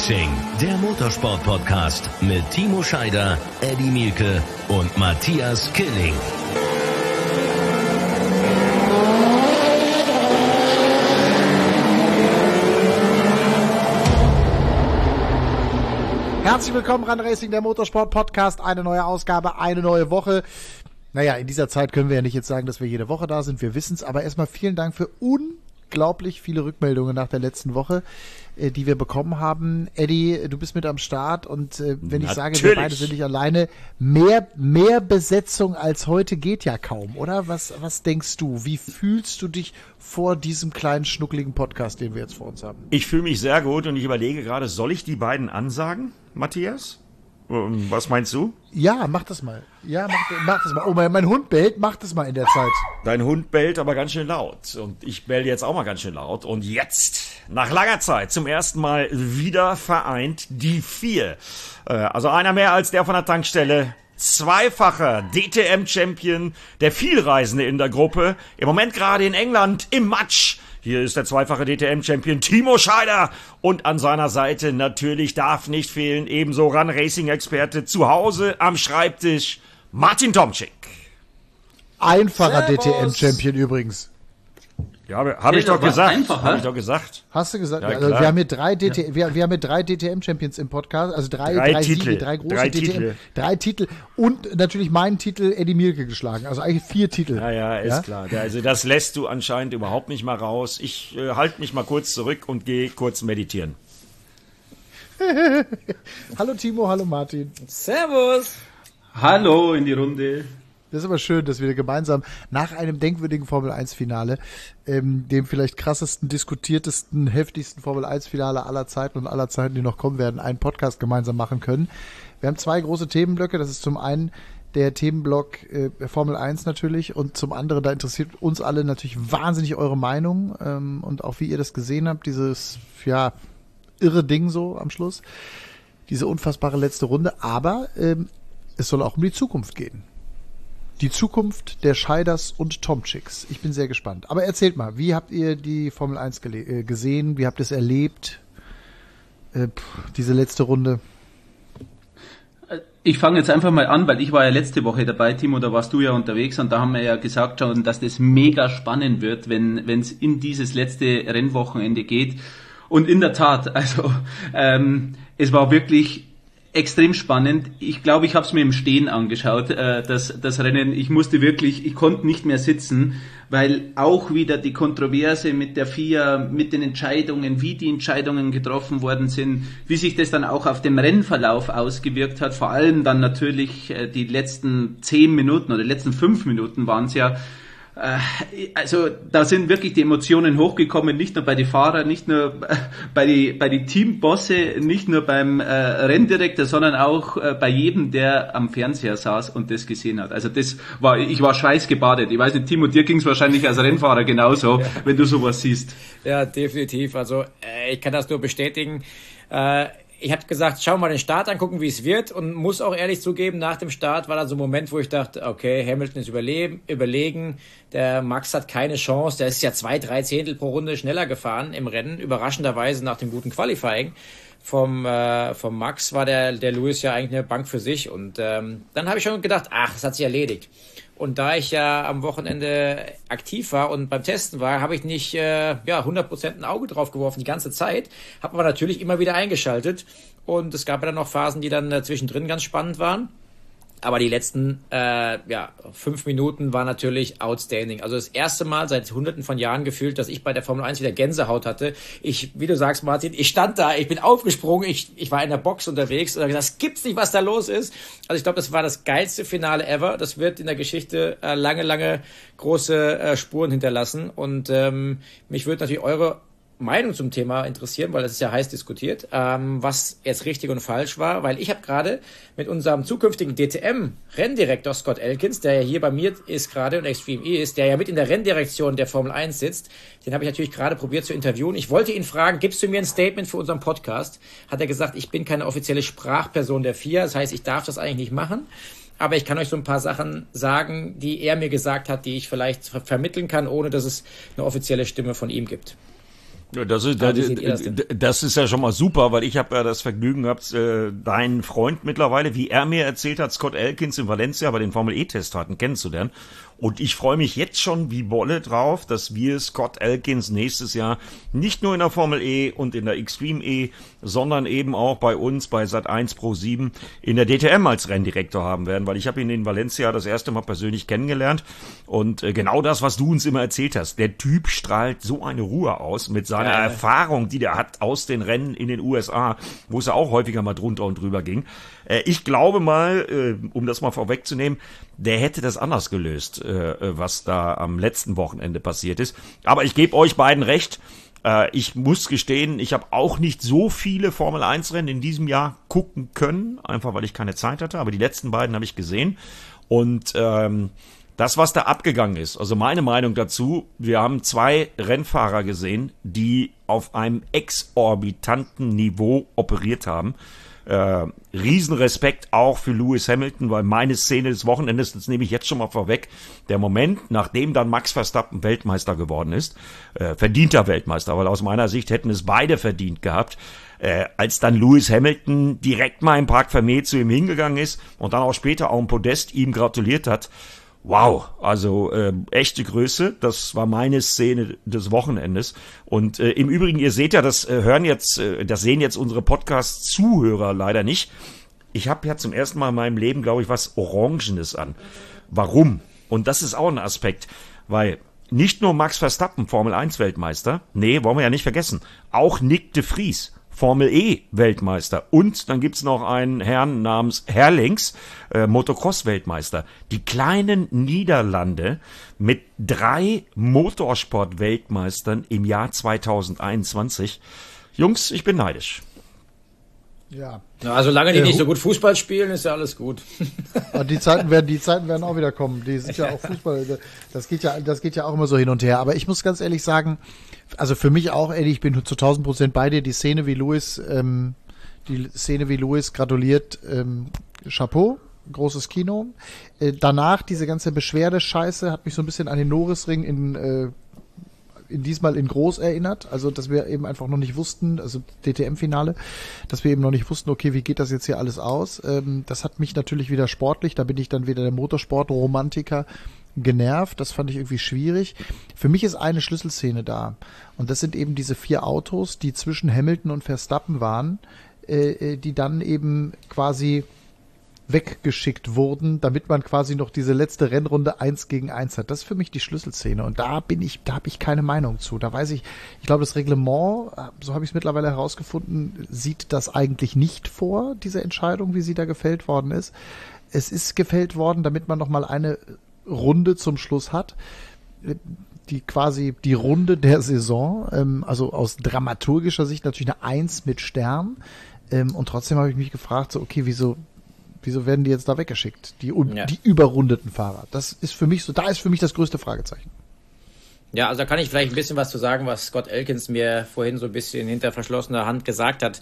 Racing, der Motorsport-Podcast mit Timo Scheider, Eddie Mielke und Matthias Killing. Herzlich willkommen, Run Racing, der Motorsport-Podcast. Eine neue Ausgabe, eine neue Woche. Naja, in dieser Zeit können wir ja nicht jetzt sagen, dass wir jede Woche da sind. Wir wissen es, aber erstmal vielen Dank für unglaublich viele Rückmeldungen nach der letzten Woche, die wir bekommen haben. Eddie, du bist mit am Start und wenn ich sage, wir beide sind nicht alleine, mehr Besetzung als heute geht ja kaum, oder? Was denkst du? Wie fühlst du dich vor diesem kleinen, schnuckligen Podcast, den wir jetzt vor uns haben? Ich fühle mich sehr gut und ich überlege gerade, soll ich die beiden ansagen, Matthias? Was meinst du? Ja, mach das mal. Mach das mal. Oh, mein Hund bellt, mach das mal in der Zeit. Dein Hund bellt aber ganz schön laut. Und ich bell jetzt auch mal ganz schön laut. Und jetzt, nach langer Zeit, zum ersten Mal wieder vereint die 4. Also einer mehr als der von der Tankstelle. Zweifacher DTM-Champion, der Vielreisende in der Gruppe. Im Moment gerade in England im Matsch. Hier ist der zweifache DTM-Champion Timo Scheider und an seiner Seite natürlich darf nicht fehlen, ebenso Run-Racing-Experte zu Hause am Schreibtisch, Martin Tomczyk. Einfacher DTM-Champion übrigens. Ja, hab ich doch gesagt. Hast du gesagt? Ja, also wir haben hier drei DTM-Champions im Podcast, also drei Siege, drei große DTM, drei Titel und natürlich meinen Titel Eddie Mielke geschlagen. Also eigentlich 4 Titel. Ja, ist klar. Also das lässt du anscheinend überhaupt nicht mal raus. Ich halte mich mal kurz zurück und gehe kurz meditieren. Hallo Timo, hallo Martin. Servus. Hallo in die Runde. Das ist aber schön, dass wir gemeinsam nach einem denkwürdigen Formel-1-Finale, dem vielleicht krassesten, diskutiertesten, heftigsten Formel-1-Finale aller Zeiten und aller Zeiten, die noch kommen werden, einen Podcast gemeinsam machen können. Wir haben 2 große Themenblöcke. Das ist zum einen der Themenblock Formel 1 natürlich und zum anderen, da interessiert uns alle natürlich wahnsinnig eure Meinung und auch wie ihr das gesehen habt, dieses, irre Ding so am Schluss, diese unfassbare letzte Runde. Aber es soll auch um die Zukunft gehen. Die Zukunft der Scheiders und Tomczyks. Ich bin sehr gespannt. Aber erzählt mal, wie habt ihr die Formel 1 gesehen? Wie habt ihr es erlebt? Diese letzte Runde? Ich fange jetzt einfach mal an, weil ich war ja letzte Woche dabei, Timo, da warst du ja unterwegs und da haben wir ja gesagt schon, dass das mega spannend wird, wenn es in dieses letzte Rennwochenende geht. Und in der Tat, also es war wirklich extrem spannend. Ich glaube, ich habe es mir im Stehen angeschaut, das Rennen. Ich konnte nicht mehr sitzen, weil auch wieder die Kontroverse mit der FIA, mit den Entscheidungen, wie die Entscheidungen getroffen worden sind, wie sich das dann auch auf dem Rennverlauf ausgewirkt hat. Vor allem dann natürlich die letzten 10 Minuten oder die letzten 5 Minuten waren es ja. Also da sind wirklich die Emotionen hochgekommen, nicht nur bei den Fahrern, nicht nur bei die Teambosse, nicht nur beim Renndirektor, sondern auch bei jedem, der am Fernseher saß und das gesehen hat. Also ich war schweißgebadet. Ich weiß nicht, Timo, dir ging es wahrscheinlich als Rennfahrer genauso, wenn du sowas siehst. Ja, definitiv. Also ich kann das nur bestätigen. Ich habe gesagt, schau mal den Start angucken, wie es wird, und muss auch ehrlich zugeben, nach dem Start war dann so ein Moment, wo ich dachte, okay, Hamilton ist überlegen, der Max hat keine Chance, der ist ja 2-3 Zehntel pro Runde schneller gefahren im Rennen, überraschenderweise nach dem guten Qualifying. Vom Max war der Lewis ja eigentlich eine Bank für sich, und dann habe ich schon gedacht, das hat sich erledigt. Und da ich ja am Wochenende aktiv war und beim Testen war, habe ich nicht 100% ein Auge drauf geworfen die ganze Zeit, habe aber natürlich immer wieder eingeschaltet. Und es gab ja dann noch Phasen, die dann zwischendrin ganz spannend waren. Aber die letzten 5 Minuten waren natürlich outstanding. Also das erste Mal seit Hunderten von Jahren gefühlt, dass ich bei der Formel 1 wieder Gänsehaut hatte. Wie du sagst, Martin, ich stand da, ich bin aufgesprungen, ich war in der Box unterwegs und habe gesagt, es gibt's nicht, was da los ist. Also ich glaube, das war das geilste Finale ever. Das wird in der Geschichte lange große Spuren hinterlassen. Und mich würde natürlich eure Meinung zum Thema interessieren, weil das ist ja heiß diskutiert, was jetzt richtig und falsch war, weil ich habe gerade mit unserem zukünftigen DTM-Renndirektor Scott Elkins, der ja hier bei mir ist gerade und Extreme E ist, der ja mit in der Renndirektion der Formel 1 sitzt, den habe ich natürlich gerade probiert zu interviewen. Ich wollte ihn fragen, gibst du mir ein Statement für unseren Podcast? Hat er gesagt, ich bin keine offizielle Sprachperson der FIA, das heißt, ich darf das eigentlich nicht machen. Aber ich kann euch so ein paar Sachen sagen, die er mir gesagt hat, die ich vielleicht vermitteln kann, ohne dass es eine offizielle Stimme von ihm gibt. Das ist ja schon mal super, weil ich habe ja das Vergnügen gehabt, deinen Freund mittlerweile, wie er mir erzählt hat, Scott Elkins in Valencia bei den Formel-E-Testfahrten kennenzulernen. Und ich freue mich jetzt schon wie Bolle drauf, dass wir Scott Elkins nächstes Jahr nicht nur in der Formel E und in der Extreme E, sondern eben auch bei uns bei Sat1 Pro7 in der DTM als Renndirektor haben werden, weil ich habe ihn in Valencia das erste Mal persönlich kennengelernt und genau das, was du uns immer erzählt hast. Der Typ strahlt so eine Ruhe aus mit seiner Erfahrung, die der hat aus den Rennen in den USA, wo es ja auch häufiger mal drunter und drüber ging. Ich glaube mal, um das mal vorwegzunehmen, der hätte das anders gelöst, was da am letzten Wochenende passiert ist. Aber ich gebe euch beiden recht. Ich muss gestehen, ich habe auch nicht so viele Formel-1-Rennen in diesem Jahr gucken können, einfach weil ich keine Zeit hatte. Aber die letzten beiden habe ich gesehen. Und das, was da abgegangen ist, also meine Meinung dazu, wir haben 2 Rennfahrer gesehen, die auf einem exorbitanten Niveau operiert haben. Riesenrespekt auch für Lewis Hamilton, weil meine Szene des Wochenendes, das nehme ich jetzt schon mal vorweg, der Moment, nachdem dann Max Verstappen Weltmeister geworden ist, verdienter Weltmeister, weil aus meiner Sicht hätten es beide verdient gehabt, als dann Lewis Hamilton direkt mal im Parc Fermé zu ihm hingegangen ist und dann auch später auch im Podest ihm gratuliert hat. Wow, also echte Größe, das war meine Szene des Wochenendes. Und im Übrigen, ihr seht ja, das sehen jetzt unsere Podcast-Zuhörer leider nicht. Ich habe ja zum ersten Mal in meinem Leben, glaube ich, was Orangenes an. Warum? Und das ist auch ein Aspekt, weil nicht nur Max Verstappen, Formel-1-Weltmeister, nee, wollen wir ja nicht vergessen, auch Nick de Vries, Formel-E-Weltmeister. Und dann gibt's noch einen Herrn namens Herlings, Motocross-Weltmeister. Die kleinen Niederlande mit 3 Motorsport-Weltmeistern im Jahr 2021. Jungs, ich bin neidisch. Ja. Na, solange die nicht so gut Fußball spielen, ist ja alles gut. Die Zeiten werden auch wieder kommen. Die sind ja auch Fußball. Das geht ja auch immer so hin und her. Aber ich muss ganz ehrlich sagen, also für mich auch, Eddie, ich bin zu 1000% bei dir. Die Szene, wie Lewis gratuliert, Chapeau, großes Kino. Danach diese ganze Beschwerdescheiße hat mich so ein bisschen an den Norrisring in diesmal in groß erinnert, also dass wir eben einfach noch nicht wussten, also DTM-Finale, dass wir eben noch nicht wussten, okay, wie geht das jetzt hier alles aus? Das hat mich natürlich wieder sportlich, da bin ich dann wieder der Motorsport-Romantiker genervt, das fand ich irgendwie schwierig. Für mich ist eine Schlüsselszene da und das sind eben diese 4 Autos, die zwischen Hamilton und Verstappen waren, die dann eben quasi weggeschickt wurden, damit man quasi noch diese letzte Rennrunde 1 gegen 1 hat. Das ist für mich die Schlüsselszene und da habe ich keine Meinung zu. Da weiß ich glaube, das Reglement, so habe ich es mittlerweile herausgefunden, sieht das eigentlich nicht vor, diese Entscheidung, wie sie da gefällt worden ist. Es ist gefällt worden, damit man noch mal eine Runde zum Schluss hat, die quasi die Runde der Saison, also aus dramaturgischer Sicht natürlich eine 1 mit Stern, und trotzdem habe ich mich gefragt, so okay, wieso werden die jetzt da weggeschickt? Die überrundeten Fahrer. Das ist für mich so, da ist für mich das größte Fragezeichen. Ja, also da kann ich vielleicht ein bisschen was zu sagen, was Scott Elkins mir vorhin so ein bisschen hinter verschlossener Hand gesagt hat.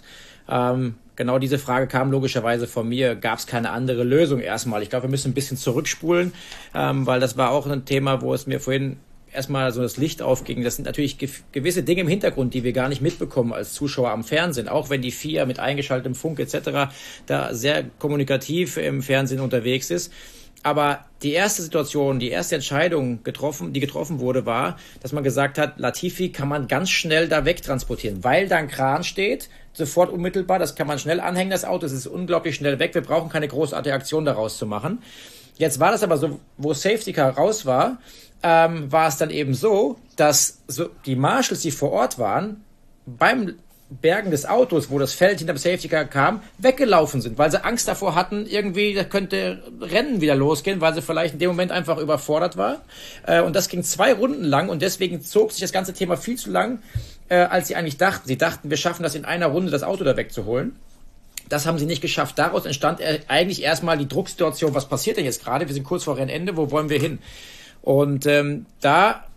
Genau diese Frage kam logischerweise von mir. Gab es keine andere Lösung erstmal? Ich glaube, wir müssen ein bisschen zurückspulen, weil das war auch ein Thema, wo es mir vorhin erstmal so das Licht aufging. Das sind natürlich gewisse Dinge im Hintergrund, die wir gar nicht mitbekommen als Zuschauer am Fernsehen. Auch wenn die FIA mit eingeschaltetem Funk etc. da sehr kommunikativ im Fernsehen unterwegs ist. Aber die erste Situation, die erste Entscheidung, die getroffen wurde, war, dass man gesagt hat, Latifi kann man ganz schnell da wegtransportieren, weil da ein Kran steht, sofort unmittelbar, das kann man schnell anhängen, das Auto, es ist unglaublich schnell weg, wir brauchen keine großartige Aktion daraus zu machen. Jetzt war das aber so, wo Safety Car raus war es dann eben so, dass die Marshals, die vor Ort waren, beim Bergen des Autos, wo das Feld hinter dem Safety Car kam, weggelaufen sind, weil sie Angst davor hatten, irgendwie, da könnte Rennen wieder losgehen, weil sie vielleicht in dem Moment einfach überfordert war. Und das ging 2 Runden lang und deswegen zog sich das ganze Thema viel zu lang, als sie eigentlich dachten. Sie dachten, wir schaffen das in einer Runde, das Auto da wegzuholen. Das haben sie nicht geschafft. Daraus entstand eigentlich erstmal die Drucksituation, was passiert denn jetzt gerade? Wir sind kurz vor Rennende, wo wollen wir hin? Und da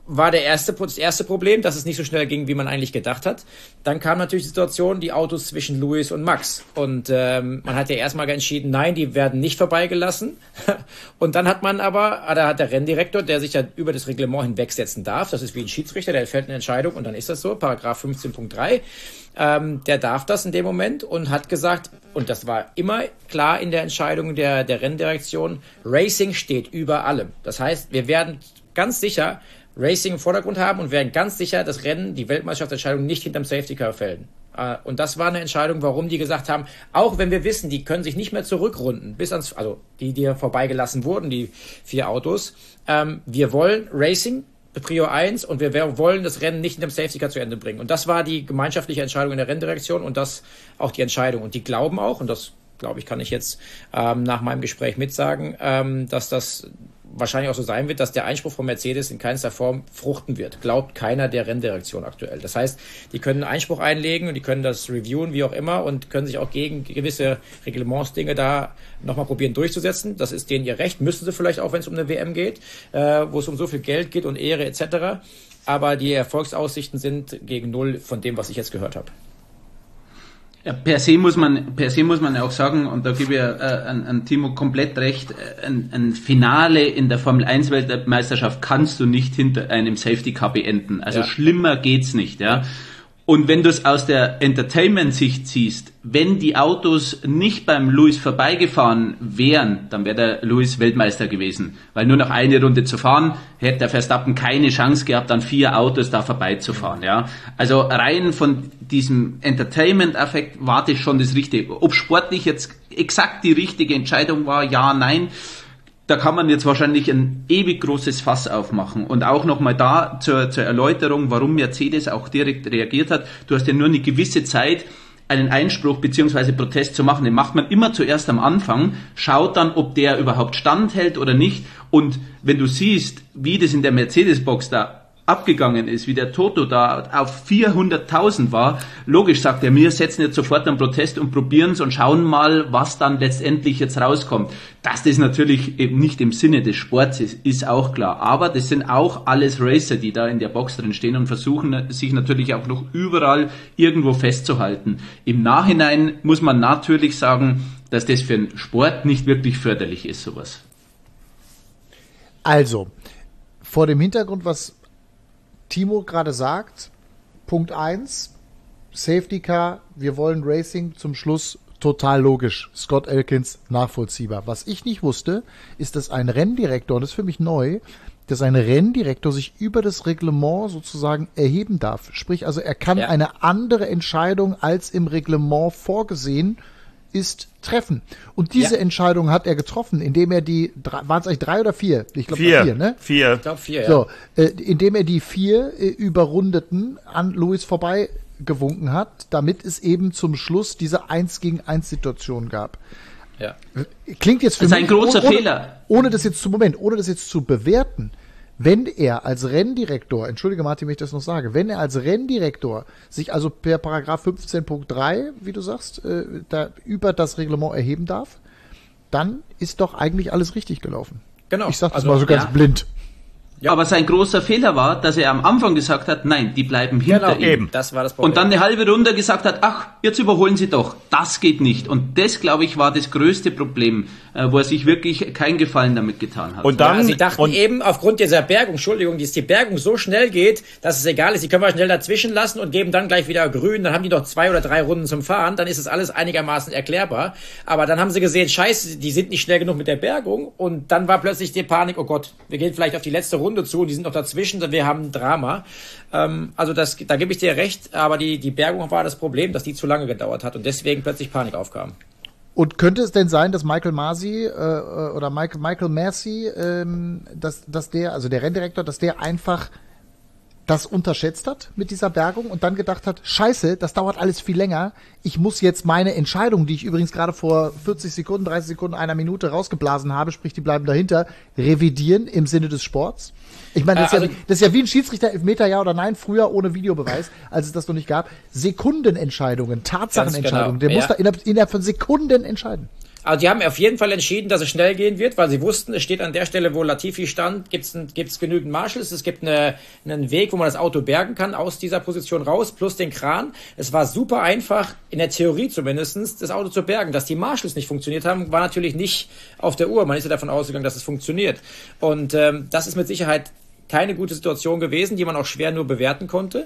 war das erste Problem, dass es nicht so schnell ging, wie man eigentlich gedacht hat. Dann kam natürlich die Situation, die Autos zwischen Lewis und Max. Und man hat ja erstmal entschieden, nein, die werden nicht vorbeigelassen. Und dann hat der Renndirektor, der sich ja über das Reglement hinwegsetzen darf, das ist wie ein Schiedsrichter, der fällt eine Entscheidung und dann ist das so, Paragraph 15.3, der darf das in dem Moment und hat gesagt, und das war immer klar in der Entscheidung der Renndirektion, Racing steht über allem. Das heißt, wir werden ganz sicher Racing im Vordergrund haben und werden ganz sicher das Rennen, die Weltmeisterschaftsentscheidung nicht hinterm Safety Car fällen. Und das war eine Entscheidung, warum die gesagt haben, auch wenn wir wissen, die können sich nicht mehr zurückrunden, die vorbeigelassen wurden, die 4 Autos. Wir wollen Racing, Prio 1, und wir wollen das Rennen nicht in dem Safety Car zu Ende bringen. Und das war die gemeinschaftliche Entscheidung in der Renndirektion und das auch die Entscheidung. Und die glauben auch, und das glaube ich, kann ich jetzt nach meinem Gespräch mitsagen, dass das wahrscheinlich auch so sein wird, dass der Einspruch von Mercedes in keinster Form fruchten wird. Glaubt keiner der Renndirektion aktuell. Das heißt, die können Einspruch einlegen und die können das reviewen, wie auch immer, und können sich auch gegen gewisse Reglementsdinge da nochmal probieren durchzusetzen. Das ist denen ihr Recht. Müssen sie vielleicht auch, wenn es um eine WM geht, wo es um so viel Geld geht und Ehre etc. Aber die Erfolgsaussichten sind gegen 0 von dem, was ich jetzt gehört habe. Ja, per se muss man auch sagen, und da gebe ich an Timo komplett recht, ein Finale in der Formel 1 Weltmeisterschaft kannst du nicht hinter einem Safety Car beenden. Also schlimmer geht's nicht, ja. Und wenn du es aus der Entertainment-Sicht siehst, wenn die Autos nicht beim Lewis vorbeigefahren wären, dann wäre der Lewis Weltmeister gewesen. Weil nur noch eine Runde zu fahren, hätte der Verstappen keine Chance gehabt, an 4 Autos da vorbeizufahren. Ja. Also rein von diesem Entertainment-Affekt warte ich schon das Richtige. Ob sportlich jetzt exakt die richtige Entscheidung war, ja, nein, da kann man jetzt wahrscheinlich ein ewig großes Fass aufmachen. Und auch nochmal da zur Erläuterung, warum Mercedes auch direkt reagiert hat. Du hast ja nur eine gewisse Zeit, einen Einspruch bzw. Protest zu machen. Den macht man immer zuerst am Anfang, schaut dann, ob der überhaupt standhält oder nicht. Und wenn du siehst, wie das in der Mercedes-Box da abgegangen ist, wie der Toto da auf 400.000 war, logisch sagt er, wir setzen jetzt sofort einen Protest und probieren es und schauen mal, was dann letztendlich jetzt rauskommt. Dass das natürlich eben nicht im Sinne des Sports ist auch klar. Aber das sind auch alles Racer, die da in der Box drin stehen und versuchen sich natürlich auch noch überall irgendwo festzuhalten. Im Nachhinein muss man natürlich sagen, dass das für den Sport nicht wirklich förderlich ist, sowas. Also, vor dem Hintergrund, was Timo gerade sagt, Punkt 1, Safety Car, wir wollen Racing, zum Schluss total logisch. Scott Elkins, nachvollziehbar. Was ich nicht wusste, ist, dass ein Renndirektor, und das ist für mich neu, dass ein Renndirektor sich über das Reglement sozusagen erheben darf. Sprich, also er kann eine andere Entscheidung als im Reglement vorgesehen ist treffen. Und diese Entscheidung hat er getroffen, indem er waren es eigentlich 3 oder 4? Ich glaube 4, ne? 4. Ich glaube 4, ja. So, indem er die 4 Überrundeten an Lewis vorbei gewunken hat, damit es eben zum Schluss diese 1-gegen-1 Situation gab. Ja. Klingt jetzt für mich... Das ist ein großer Fehler. Ohne das jetzt zu bewerten, wenn er als Renndirektor, entschuldige Martin, wenn ich das noch sage, wenn er als Renndirektor sich also per Paragraph 15.3, wie du sagst, da über das Reglement erheben darf, dann ist doch eigentlich alles richtig gelaufen. Genau. Ich sag das mal so ganz blind. Ja. Aber sein großer Fehler war, dass er am Anfang gesagt hat, nein, die bleiben hinter ihm. Eben. Das war das Problem. Und dann eine halbe Runde gesagt hat, ach, jetzt überholen sie doch. Das geht nicht. Und das, glaube ich, war das größte Problem, wo er sich wirklich keinen Gefallen damit getan hat. Und dann, sie dachten eben, aufgrund dieser Bergung, Entschuldigung, dass die Bergung so schnell geht, dass es egal ist, die können wir schnell dazwischen lassen und geben dann gleich wieder grün, dann haben die noch 2 oder 3 Runden zum Fahren, dann ist es alles einigermaßen erklärbar. Aber dann haben sie gesehen, scheiße, die sind nicht schnell genug mit der Bergung und dann war plötzlich die Panik, oh Gott, wir gehen vielleicht auf die letzte Runde zu und die sind noch dazwischen, wir haben ein Drama. Also da gebe ich dir recht, aber die Bergung war das Problem, dass die zu lange gedauert hat und deswegen plötzlich Panik aufkam. Und könnte es denn sein, dass Michael Masi oder Michael Massey, dass der, also der Renndirektor, dass der einfach das unterschätzt hat mit dieser Bergung und dann gedacht hat, scheiße, das dauert alles viel länger, ich muss jetzt meine Entscheidung, die ich übrigens gerade vor 40 Sekunden, 30 Sekunden, einer Minute rausgeblasen habe, sprich die bleiben dahinter, revidieren im Sinne des Sports. Ich meine, das ist ja wie ein Schiedsrichter, Elfmeter ja oder nein, früher ohne Videobeweis, als es das noch nicht gab. Sekundenentscheidungen, Tatsachenentscheidungen, der muss da innerhalb von Sekunden entscheiden. Also die haben auf jeden Fall entschieden, dass es schnell gehen wird, weil sie wussten, es steht an der Stelle, wo Latifi stand, gibt's genügend Marshals, es gibt einen Weg, wo man das Auto bergen kann, aus dieser Position raus, plus den Kran. Es war super einfach, in der Theorie zumindestens, das Auto zu bergen. Dass die Marshals nicht funktioniert haben, war natürlich nicht auf der Uhr. Man ist ja davon ausgegangen, dass es funktioniert. Und das ist mit Sicherheit keine gute Situation gewesen, die man auch schwer nur bewerten konnte.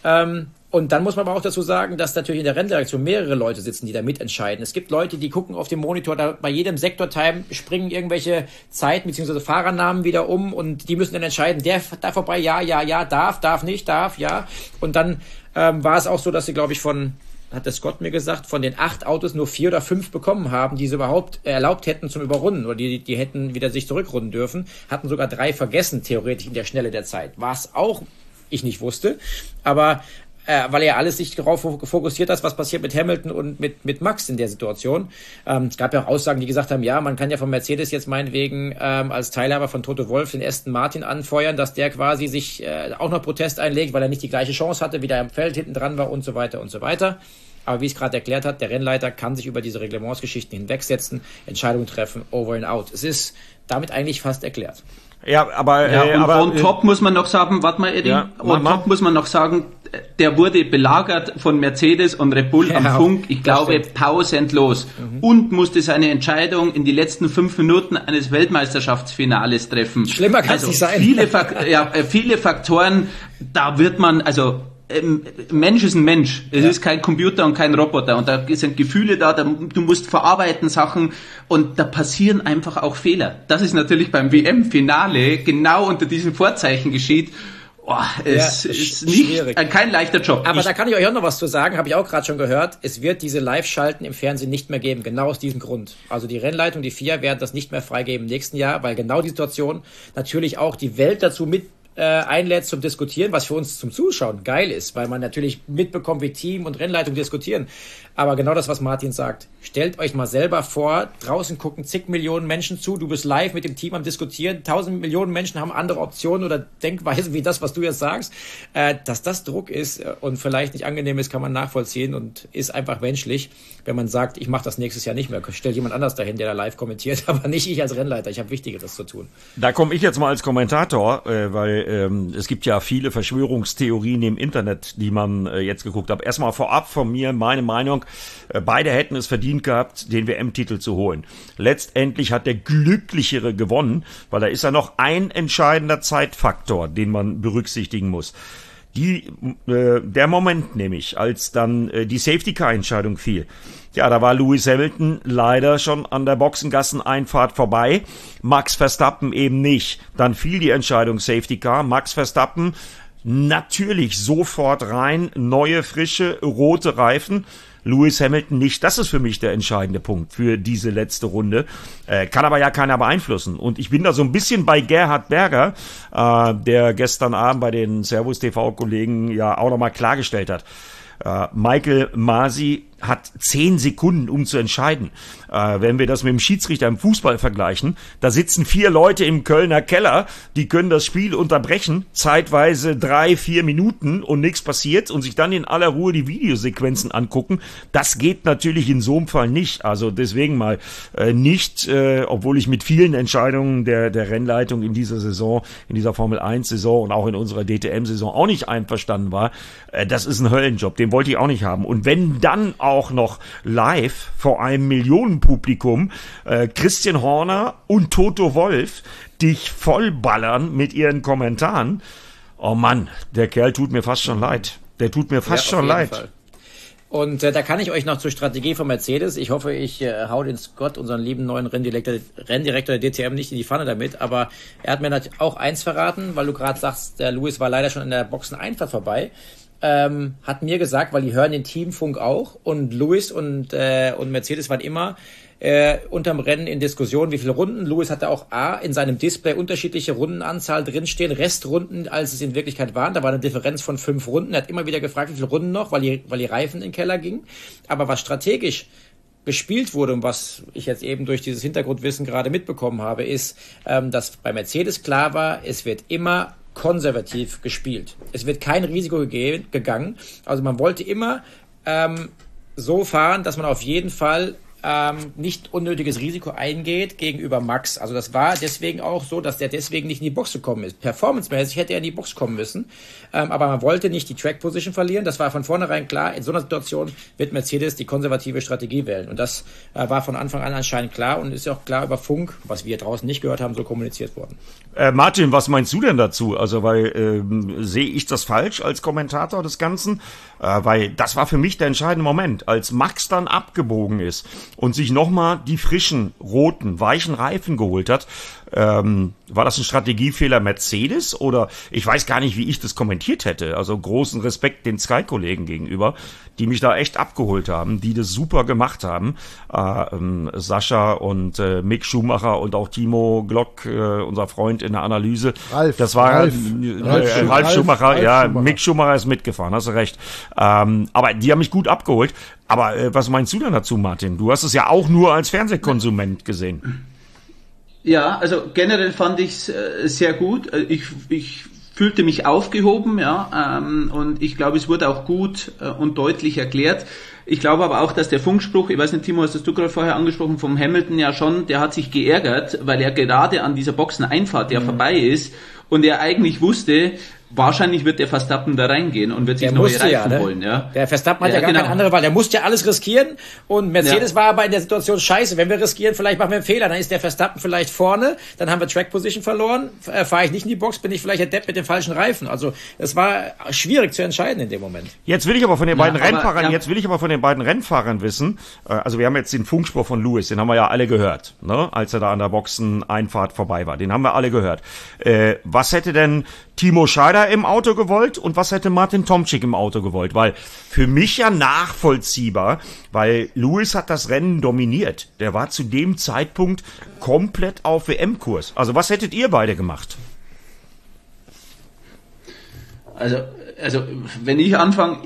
Und dann muss man aber auch dazu sagen, dass natürlich in der Renndirektion mehrere Leute sitzen, die da mitentscheiden. Es gibt Leute, die gucken auf den Monitor, da bei jedem Sektortime springen irgendwelche Zeiten bzw. Fahrernamen wieder um und die müssen dann entscheiden, der da vorbei, ja, darf nicht, ja. Und dann war es auch so, dass sie, glaube ich, hat der Scott mir gesagt, von den 8 Autos nur 4 oder 5 bekommen haben, die sie überhaupt erlaubt hätten zum Überrunden oder die hätten wieder sich zurückrunden dürfen, hatten sogar 3 vergessen, theoretisch in der Schnelle der Zeit. Was auch ich nicht wusste, aber weil er alles sich darauf fokussiert hat, was passiert mit Hamilton und mit Max in der Situation. Es gab ja auch Aussagen, die gesagt haben, ja, man kann ja von Mercedes jetzt meinetwegen als Teilhaber von Toto Wolff den Aston Martin anfeuern, dass der quasi sich auch noch Protest einlegt, weil er nicht die gleiche Chance hatte, wie der im Feld hinten dran war und so weiter und so weiter. Aber wie ich es gerade erklärt hat, der Rennleiter kann sich über diese Reglementsgeschichten hinwegsetzen, Entscheidungen treffen, over and out. Es ist damit eigentlich fast erklärt. Ja, aber on top muss man noch sagen, warte mal, Eddie, top muss man noch sagen, der wurde belagert von Mercedes und Red Bull am Funk, ich glaube, pausenlos. Und musste seine Entscheidung in die letzten 5 Minuten eines Weltmeisterschaftsfinales treffen. Schlimmer kann es nicht sein. Viele Faktoren, da wird man, Mensch ist ein Mensch. Es ist kein Computer und kein Roboter. Und da sind Gefühle da, du musst verarbeiten Sachen und da passieren einfach auch Fehler. Das ist natürlich beim WM-Finale genau unter diesem Vorzeichen geschieht. Es ist kein leichter Job. Aber da kann ich euch auch noch was zu sagen, habe ich auch gerade schon gehört. Es wird diese Live-Schalten im Fernsehen nicht mehr geben, genau aus diesem Grund. Also die Rennleitung, die FIA werden das nicht mehr freigeben im nächsten Jahr, weil genau die Situation natürlich auch die Welt dazu einlädt zum Diskutieren, was für uns zum Zuschauen geil ist, weil man natürlich mitbekommt, wie Team und Rennleitung diskutieren. Aber genau das, was Martin sagt. Stellt euch mal selber vor, draußen gucken zig Millionen Menschen zu, du bist live mit dem Team am Diskutieren, 1000 Millionen Menschen haben andere Optionen oder Denkweisen wie das, was du jetzt sagst. Dass das Druck ist und vielleicht nicht angenehm ist, kann man nachvollziehen und ist einfach menschlich, wenn man sagt, ich mache das nächstes Jahr nicht mehr. Stell jemand anders dahin, der da live kommentiert, aber nicht ich als Rennleiter. Ich habe Wichtigeres zu tun. Da komme ich jetzt mal als Kommentator, weil es gibt ja viele Verschwörungstheorien im Internet, die man jetzt geguckt hat. Erstmal vorab von mir meine Meinung, beide hätten es verdient gehabt, den WM-Titel zu holen. Letztendlich hat der Glücklichere gewonnen, weil da ist ja noch ein entscheidender Zeitfaktor, den man berücksichtigen muss. Der Moment nämlich, als dann die Safety-Car-Entscheidung fiel. Ja, da war Lewis Hamilton leider schon an der Boxengasseneinfahrt vorbei, Max Verstappen eben nicht. Dann fiel die Entscheidung Safety Car, Max Verstappen natürlich sofort rein, neue, frische, rote Reifen. Lewis Hamilton nicht. Das ist für mich der entscheidende Punkt für diese letzte Runde. Kann aber ja keiner beeinflussen. Und ich bin da so ein bisschen bei Gerhard Berger, der gestern Abend bei den Servus TV-Kollegen ja auch nochmal klargestellt hat. Michael Masi hat 10 Sekunden, um zu entscheiden. Wenn wir das mit dem Schiedsrichter im Fußball vergleichen, da sitzen 4 Leute im Kölner Keller, die können das Spiel unterbrechen, zeitweise 3-4 Minuten und nichts passiert und sich dann in aller Ruhe die Videosequenzen angucken. Das geht natürlich in so einem Fall nicht. Also deswegen mal nicht, obwohl ich mit vielen Entscheidungen der Rennleitung in dieser Saison, in dieser Formel-1-Saison und auch in unserer DTM-Saison auch nicht einverstanden war. Das ist ein Höllenjob, den wollte ich auch nicht haben. Und wenn dann auch noch live vor einem Millionenpublikum Christian Horner und Toto Wolff dich vollballern mit ihren Kommentaren. Oh Mann, der Kerl tut mir fast schon leid. Der tut mir fast schon leid. Fall. Und da kann ich euch noch zur Strategie von Mercedes, ich hoffe, ich hau den Scott, unseren lieben neuen Renndirektor der DTM, nicht in die Pfanne damit, aber er hat mir natürlich auch eins verraten, weil du gerade sagst, der Lewis war leider schon in der Boxeneinfahrt vorbei. Hat mir gesagt, weil die hören den Teamfunk auch und Lewis und Mercedes waren immer unterm Rennen in Diskussion, wie viele Runden. Lewis hatte auch in seinem Display unterschiedliche Rundenanzahl drinstehen, Restrunden, als es in Wirklichkeit waren. Da war eine Differenz von 5 Runden. Er hat immer wieder gefragt, wie viele Runden noch, weil die Reifen in den Keller gingen. Aber was strategisch gespielt wurde und was ich jetzt eben durch dieses Hintergrundwissen gerade mitbekommen habe, ist, dass bei Mercedes klar war, es wird immer konservativ gespielt. Es wird kein Risiko gegangen. Also man wollte immer so fahren, dass man auf jeden Fall nicht unnötiges Risiko eingeht gegenüber Max. Also das war deswegen auch so, dass der deswegen nicht in die Box gekommen ist. Performancemäßig hätte er in die Box kommen müssen, aber man wollte nicht die Track-Position verlieren. Das war von vornherein klar. In so einer Situation wird Mercedes die konservative Strategie wählen. Und das war von Anfang an anscheinend klar und ist ja auch klar über Funk, was wir draußen nicht gehört haben, so kommuniziert worden. Martin, was meinst du denn dazu? Also, weil sehe ich das falsch als Kommentator des Ganzen? Weil das war für mich der entscheidende Moment, als Max dann abgebogen ist und sich nochmal die frischen, roten, weichen Reifen geholt hat. War das ein Strategiefehler Mercedes oder ich weiß gar nicht, wie ich das kommentiert hätte. Also großen Respekt den Sky-Kollegen gegenüber, die mich da echt abgeholt haben, die das super gemacht haben. Sascha und Mick Schumacher und auch Timo Glock, unser Freund in der Analyse. Ralf Schumacher, ja, Mick Schumacher ist mitgefahren, hast du recht. Aber die haben mich gut abgeholt. Aber was meinst du denn dazu, Martin? Du hast es ja auch nur als Fernsehkonsument gesehen. Ja, also generell fand ich es sehr gut. Ich fühlte mich aufgehoben, ja, und ich glaube, es wurde auch gut und deutlich erklärt. Ich glaube aber auch, dass der Funkspruch, ich weiß nicht, Timo, hast das du gerade vorher angesprochen, vom Hamilton ja schon, der hat sich geärgert, weil er gerade an dieser Boxeneinfahrt ja vorbei ist und er eigentlich wusste, wahrscheinlich wird der Verstappen da reingehen und wird sich neue Reifen holen. Ja. Der Verstappen hat ja gar keine andere Wahl. Der musste ja alles riskieren und Mercedes war aber in der Situation scheiße. Wenn wir riskieren, vielleicht machen wir einen Fehler. Dann ist der Verstappen vielleicht vorne, dann haben wir Track Position verloren. Fahre ich nicht in die Box, bin ich vielleicht der Depp mit den falschen Reifen. Also es war schwierig zu entscheiden in dem Moment. Jetzt will ich aber von den beiden Rennfahrern wissen, also wir haben jetzt den Funkspruch von Lewis, den haben wir ja alle gehört, ne, als er da an der Boxeneinfahrt vorbei war. Den haben wir alle gehört. Was hätte denn Timo Scheider im Auto gewollt und was hätte Martin Tomczyk im Auto gewollt? Weil für mich ja nachvollziehbar, weil Lewis hat das Rennen dominiert. Der war zu dem Zeitpunkt komplett auf WM-Kurs. Also was hättet ihr beide gemacht? Also wenn ich anfange,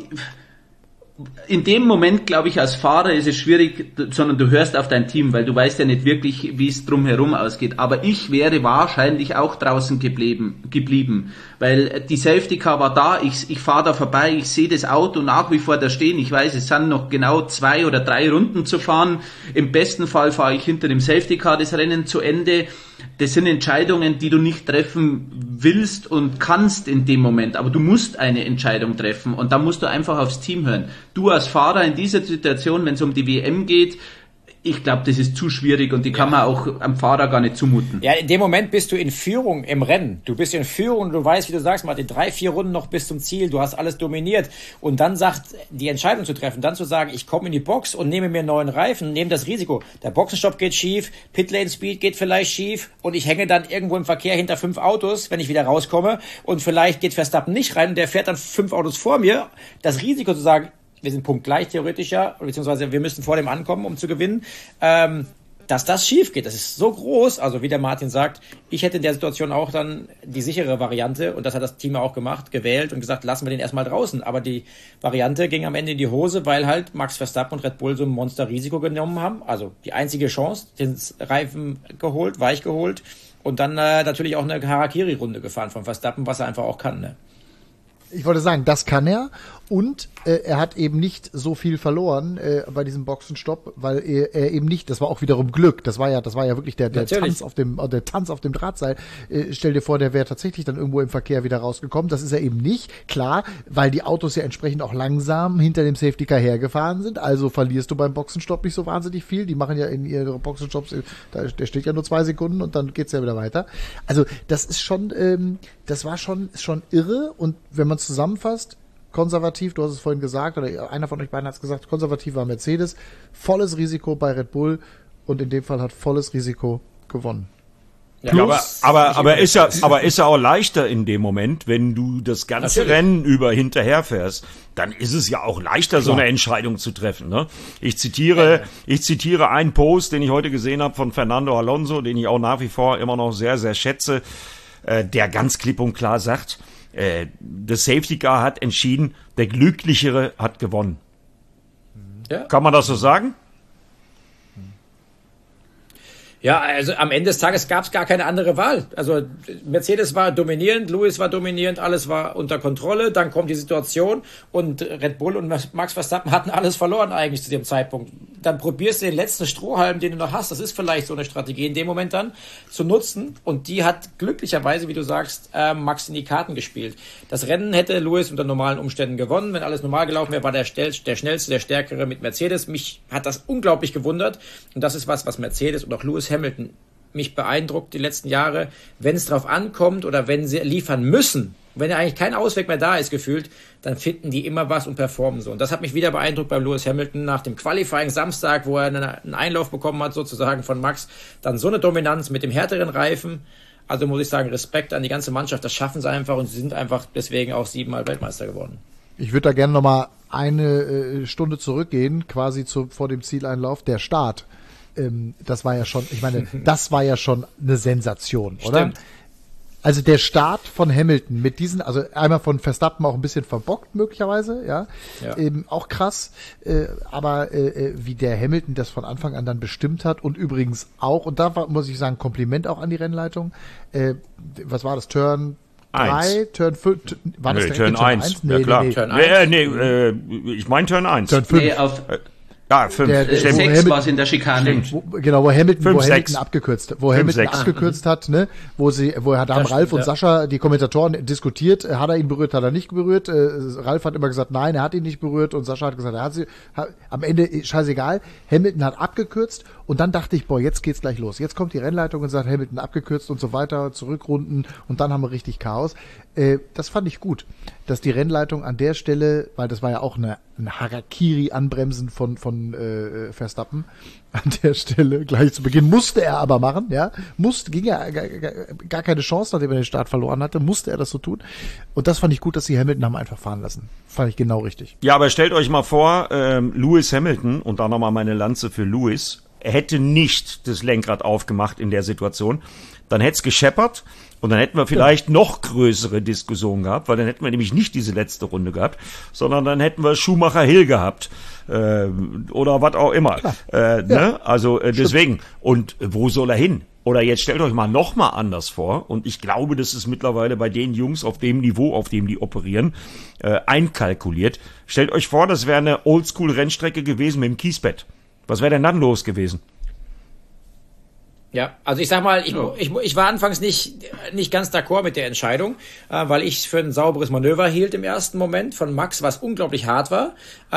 in dem Moment, glaube ich, als Fahrer ist es schwierig, sondern du hörst auf dein Team, weil du weißt ja nicht wirklich, wie es drumherum ausgeht. Aber ich wäre wahrscheinlich auch draußen geblieben, weil die Safety Car war da, ich fahre da vorbei, ich sehe das Auto nach wie vor da stehen. Ich weiß, es sind noch genau 2 oder 3 Runden zu fahren. Im besten Fall fahre ich hinter dem Safety Car das Rennen zu Ende. Das sind Entscheidungen, die du nicht treffen willst und kannst in dem Moment, aber du musst eine Entscheidung treffen und da musst du einfach aufs Team hören. Du als Fahrer in dieser Situation, wenn es um die WM geht, ich glaube, das ist zu schwierig und die kann man auch am Fahrer gar nicht zumuten. Ja, in dem Moment bist du in Führung im Rennen. Du bist in Führung, du weißt, wie du sagst, Martin, 3-4 Runden noch bis zum Ziel, du hast alles dominiert. Und dann die Entscheidung zu treffen, dann zu sagen, ich komme in die Box und nehme mir neuen Reifen, nehme das Risiko. Der Boxenstopp geht schief, Pitlane Speed geht vielleicht schief und ich hänge dann irgendwo im Verkehr hinter 5 Autos, wenn ich wieder rauskomme und vielleicht geht Verstappen nicht rein und der fährt dann 5 Autos vor mir. Das Risiko zu sagen, wir sind punktgleich theoretisch ja, beziehungsweise wir müssen vor dem ankommen, um zu gewinnen, dass das schief geht. Das ist so groß, also wie der Martin sagt, ich hätte in der Situation auch dann die sichere Variante, und das hat das Team auch gemacht, gewählt und gesagt, lassen wir den erstmal draußen. Aber die Variante ging am Ende in die Hose, weil halt Max Verstappen und Red Bull so ein Monsterrisiko genommen haben. Also die einzige Chance, den Reifen geholt, weich geholt und dann natürlich auch eine Harakiri-Runde gefahren von Verstappen, was er einfach auch kann, ne? Ich wollte sagen, das kann er und er hat eben nicht so viel verloren bei diesem Boxenstopp, weil er eben nicht, das war auch wiederum Glück, das war ja wirklich der Tanz auf dem Drahtseil. Stell dir vor, der wäre tatsächlich dann irgendwo im Verkehr wieder rausgekommen, das ist er eben nicht, klar, weil die Autos ja entsprechend auch langsam hinter dem Safety Car hergefahren sind, also verlierst du beim Boxenstopp nicht so wahnsinnig viel, die machen ja in ihre Boxenstopps, der steht ja nur 2 Sekunden und dann geht's ja wieder weiter. Also das ist schon, das war schon irre und wenn man zusammenfasst, konservativ, du hast es vorhin gesagt, oder einer von euch beiden hat es gesagt, konservativ war Mercedes, volles Risiko bei Red Bull und in dem Fall hat volles Risiko gewonnen. Ja, aber ist ja auch leichter in dem Moment, wenn du das ganze Rennen über hinterherfährst, dann ist es ja auch leichter, so eine Entscheidung zu treffen, ne? Ich zitiere einen Post, den ich heute gesehen habe von Fernando Alonso, den ich auch nach wie vor immer noch sehr, sehr schätze, der ganz klipp und klar sagt, das Safety Car hat entschieden, der Glücklichere hat gewonnen. Ja. Kann man das so sagen? Ja, also am Ende des Tages gab es gar keine andere Wahl. Also Mercedes war dominierend, Lewis war dominierend, alles war unter Kontrolle. Dann kommt die Situation und Red Bull und Max Verstappen hatten alles verloren eigentlich zu dem Zeitpunkt. Dann probierst du den letzten Strohhalm, den du noch hast. Das ist vielleicht so eine Strategie in dem Moment dann zu nutzen. Und die hat glücklicherweise, wie du sagst, Max in die Karten gespielt. Das Rennen hätte Lewis unter normalen Umständen gewonnen. Wenn alles normal gelaufen wäre, war der Schnellste, der Stärkere mit Mercedes. Mich hat das unglaublich gewundert. Und das ist was Mercedes und auch Lewis Hamilton mich beeindruckt die letzten Jahre, wenn es drauf ankommt oder wenn sie liefern müssen, wenn ja eigentlich kein Ausweg mehr da ist gefühlt, dann finden die immer was und performen so. Und das hat mich wieder beeindruckt beim Lewis Hamilton nach dem Qualifying Samstag, wo er einen Einlauf bekommen hat sozusagen von Max, dann so eine Dominanz mit dem härteren Reifen. Also muss ich sagen, Respekt an die ganze Mannschaft, das schaffen sie einfach und sie sind einfach deswegen auch 7-mal Weltmeister geworden. Ich würde da gerne nochmal eine Stunde zurückgehen, quasi vor dem Zieleinlauf, der Start. Das war ja schon, ich meine, das war ja schon eine Sensation, oder? Stimmt. Also der Start von Hamilton mit diesen, also einmal von Verstappen auch ein bisschen verbockt möglicherweise, ja. Auch krass, aber wie der Hamilton das von Anfang an dann bestimmt hat und übrigens auch, und da muss ich sagen, Kompliment auch an die Rennleitung, was war das, Turn 3, Turn 5, war das Turn 1? Nee, ja klar. Nee. Turn 1? Ich meine Turn 1. Turn 5. Nee, auf Ja, 5. 6 war es in der Schikane. Wo Hamilton 6. abgekürzt hat, ne? Wo haben Ralf und Sascha, die Kommentatoren, diskutiert, hat er ihn berührt, hat er nicht berührt. Ralf hat immer gesagt, nein, er hat ihn nicht berührt und Sascha hat gesagt, am Ende scheißegal. Hamilton hat abgekürzt und dann dachte ich, boah, jetzt geht's gleich los. Jetzt kommt die Rennleitung und sagt, Hamilton abgekürzt und so weiter, zurückrunden und dann haben wir richtig Chaos. Das fand ich gut, dass die Rennleitung an der Stelle, weil das war ja auch ein Harakiri-Anbremsen von Verstappen an der Stelle, gleich zu Beginn, musste er aber machen, ja, ging ja gar keine Chance, nachdem er den Start verloren hatte, musste er das so tun und das fand ich gut, dass sie Hamilton haben einfach fahren lassen, fand ich genau richtig. Ja, aber stellt euch mal vor, Lewis Hamilton, und da nochmal meine Lanze für Lewis, er hätte nicht das Lenkrad aufgemacht in der Situation, dann hätte es gescheppert und dann hätten wir vielleicht noch größere Diskussionen gehabt, weil dann hätten wir nämlich nicht diese letzte Runde gehabt, sondern dann hätten wir Schumacher-Hill gehabt oder was auch immer. Ne? Also deswegen. Und wo soll er hin? Oder jetzt stellt euch noch mal anders vor, und ich glaube, das ist mittlerweile bei den Jungs auf dem Niveau, auf dem die operieren, einkalkuliert. Stellt euch vor, das wäre eine Oldschool-Rennstrecke gewesen mit dem Kiesbett. Was wäre denn dann los gewesen? Ja, also ich sag mal, ich war anfangs nicht ganz d'accord mit der Entscheidung, weil ich es für ein sauberes Manöver hielt im ersten Moment von Max, was unglaublich hart war.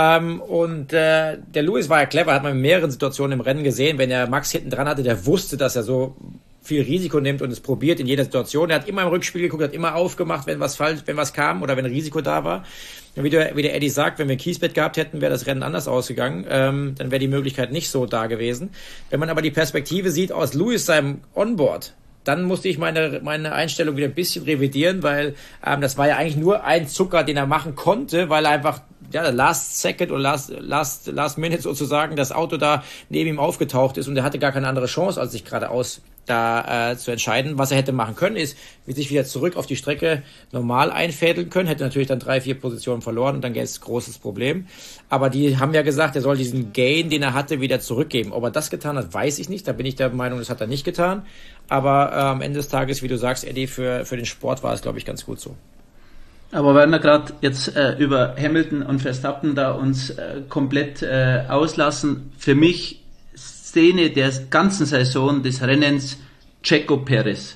Und der Lewis war ja clever, hat man in mehreren Situationen im Rennen gesehen, wenn er Max hinten dran hatte, der wusste, dass er so viel Risiko nimmt und es probiert in jeder Situation. Er hat immer im Rückspiel geguckt, hat immer aufgemacht, wenn was kam oder wenn Risiko da war. Und wie der Eddie sagt, wenn wir ein Kiesbett gehabt hätten, wäre das Rennen anders ausgegangen. Dann wäre die Möglichkeit nicht so da gewesen. Wenn man aber die Perspektive sieht aus Lewis seinem Onboard, dann musste ich meine Einstellung wieder ein bisschen revidieren, weil das war ja eigentlich nur ein Zucker, den er machen konnte, weil er einfach last second oder last minute sozusagen das Auto da neben ihm aufgetaucht ist und er hatte gar keine andere Chance, als sich geradeaus da zu entscheiden. Was er hätte machen können, ist, wie sich wieder zurück auf die Strecke normal einfädeln können, hätte natürlich dann 3-4 Positionen verloren und dann gäbe es ein großes Problem. Aber die haben ja gesagt, er soll diesen Gain, den er hatte, wieder zurückgeben. Ob er das getan hat, weiß ich nicht. Da bin ich der Meinung, das hat er nicht getan. Aber am Ende des Tages, wie du sagst, Eddie, für den Sport war es, glaube ich, ganz gut so. Aber wenn wir gerade jetzt über Hamilton und Verstappen da uns komplett auslassen, für mich Szene der ganzen Saison des Rennens Checo Perez.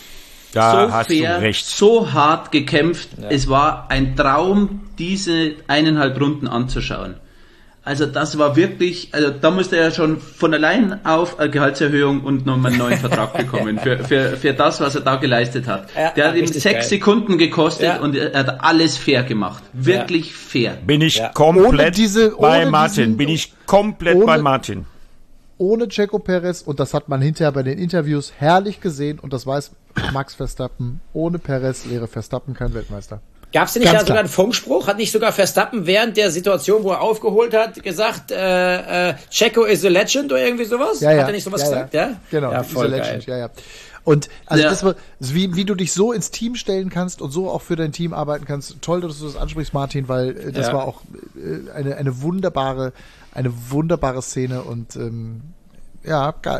Da so hast fair, du recht. so hart gekämpft. Ja. Es war ein Traum, diese 1,5 Runden anzuschauen. Also das war wirklich, also da musste er schon von allein auf eine Gehaltserhöhung und nochmal einen neuen Vertrag bekommen für das, was er da geleistet hat. Ja, der hat ihm 6 Sekunden gekostet und er hat alles fair gemacht. Wirklich fair. Bin ich komplett bei Martin. Bei Martin. Ohne Checo Perez, und das hat man hinterher bei den Interviews herrlich gesehen, und das weiß Max Verstappen, ohne Perez wäre Verstappen kein Weltmeister. Gab es nicht da sogar einen Funkspruch? Hat nicht sogar Verstappen während der Situation, wo er aufgeholt hat, gesagt, Checo is a legend oder irgendwie sowas? Ja, hat er nicht sowas gesagt? Ja? Genau, ja, voll is a legend, ja. Und also das war, wie du dich so ins Team stellen kannst und so auch für dein Team arbeiten kannst. Toll, dass du das ansprichst, Martin, weil das war auch eine wunderbare Szene und geil.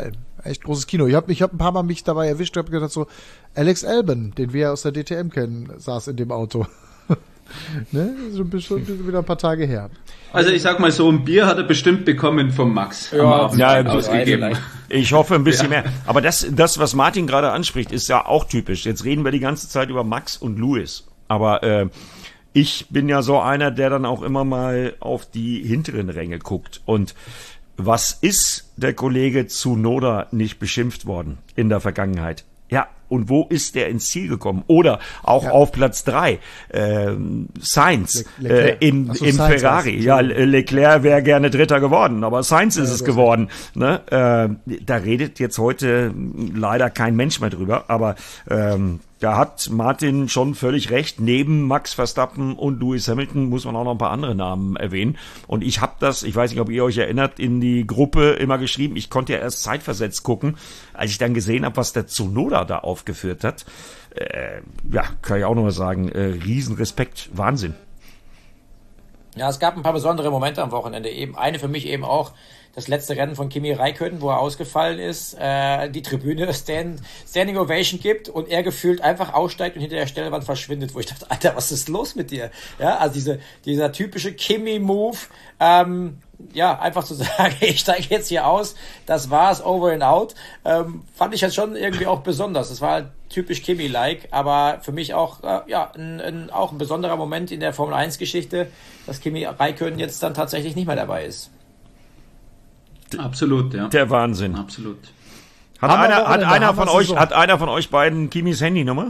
echt großes Kino. Ich hab ein paar Mal mich dabei erwischt, habe gedacht so, Alex Albon, den wir aus der DTM kennen, saß in dem Auto. Ne? Schon wieder ein paar Tage her. Also ich sag mal so, ein Bier hat er bestimmt bekommen vom Max. Ausgegeben. Ich hoffe ein bisschen mehr. Aber das, was Martin gerade anspricht, ist ja auch typisch. Jetzt reden wir die ganze Zeit über Max und Lewis. Aber ich bin ja so einer, der dann auch immer mal auf die hinteren Ränge guckt. Und was ist der Kollege Tsunoda nicht beschimpft worden in der Vergangenheit? Ja, und wo ist der ins Ziel gekommen? Oder auch auf Platz 3, Sainz im Sainz Ferrari. Ja, Leclerc wäre gerne Dritter geworden, aber Sainz ist es geworden. Ne? Da redet jetzt heute leider kein Mensch mehr drüber, aber da hat Martin schon völlig recht. Neben Max Verstappen und Lewis Hamilton muss man auch noch ein paar andere Namen erwähnen. Und ich habe das, ich weiß nicht, ob ihr euch erinnert, in die Gruppe immer geschrieben. Ich konnte ja erst zeitversetzt gucken, als ich dann gesehen habe, was der Tsunoda da aufgeführt hat. Kann ich auch noch mal sagen, Riesenrespekt, Wahnsinn. Ja, es gab ein paar besondere Momente am Wochenende. Eine für mich eben auch das letzte Rennen von Kimi Räikkönen, wo er ausgefallen ist, die Tribüne Standing Ovation gibt und er gefühlt einfach aussteigt und hinter der Stellwand verschwindet, wo ich dachte, Alter, was ist los mit dir? Ja, also dieser typische Kimi-Move, einfach zu sagen, ich steige jetzt hier aus, das war's, over and out, fand ich jetzt schon irgendwie auch besonders. Das war halt typisch Kimi-like, aber für mich auch auch ein besonderer Moment in der Formel-1-Geschichte, dass Kimi Räikkönen jetzt dann tatsächlich nicht mehr dabei ist. Absolut, ja. Der Wahnsinn. Absolut. Hat einer von euch beiden Kimis Handynummer?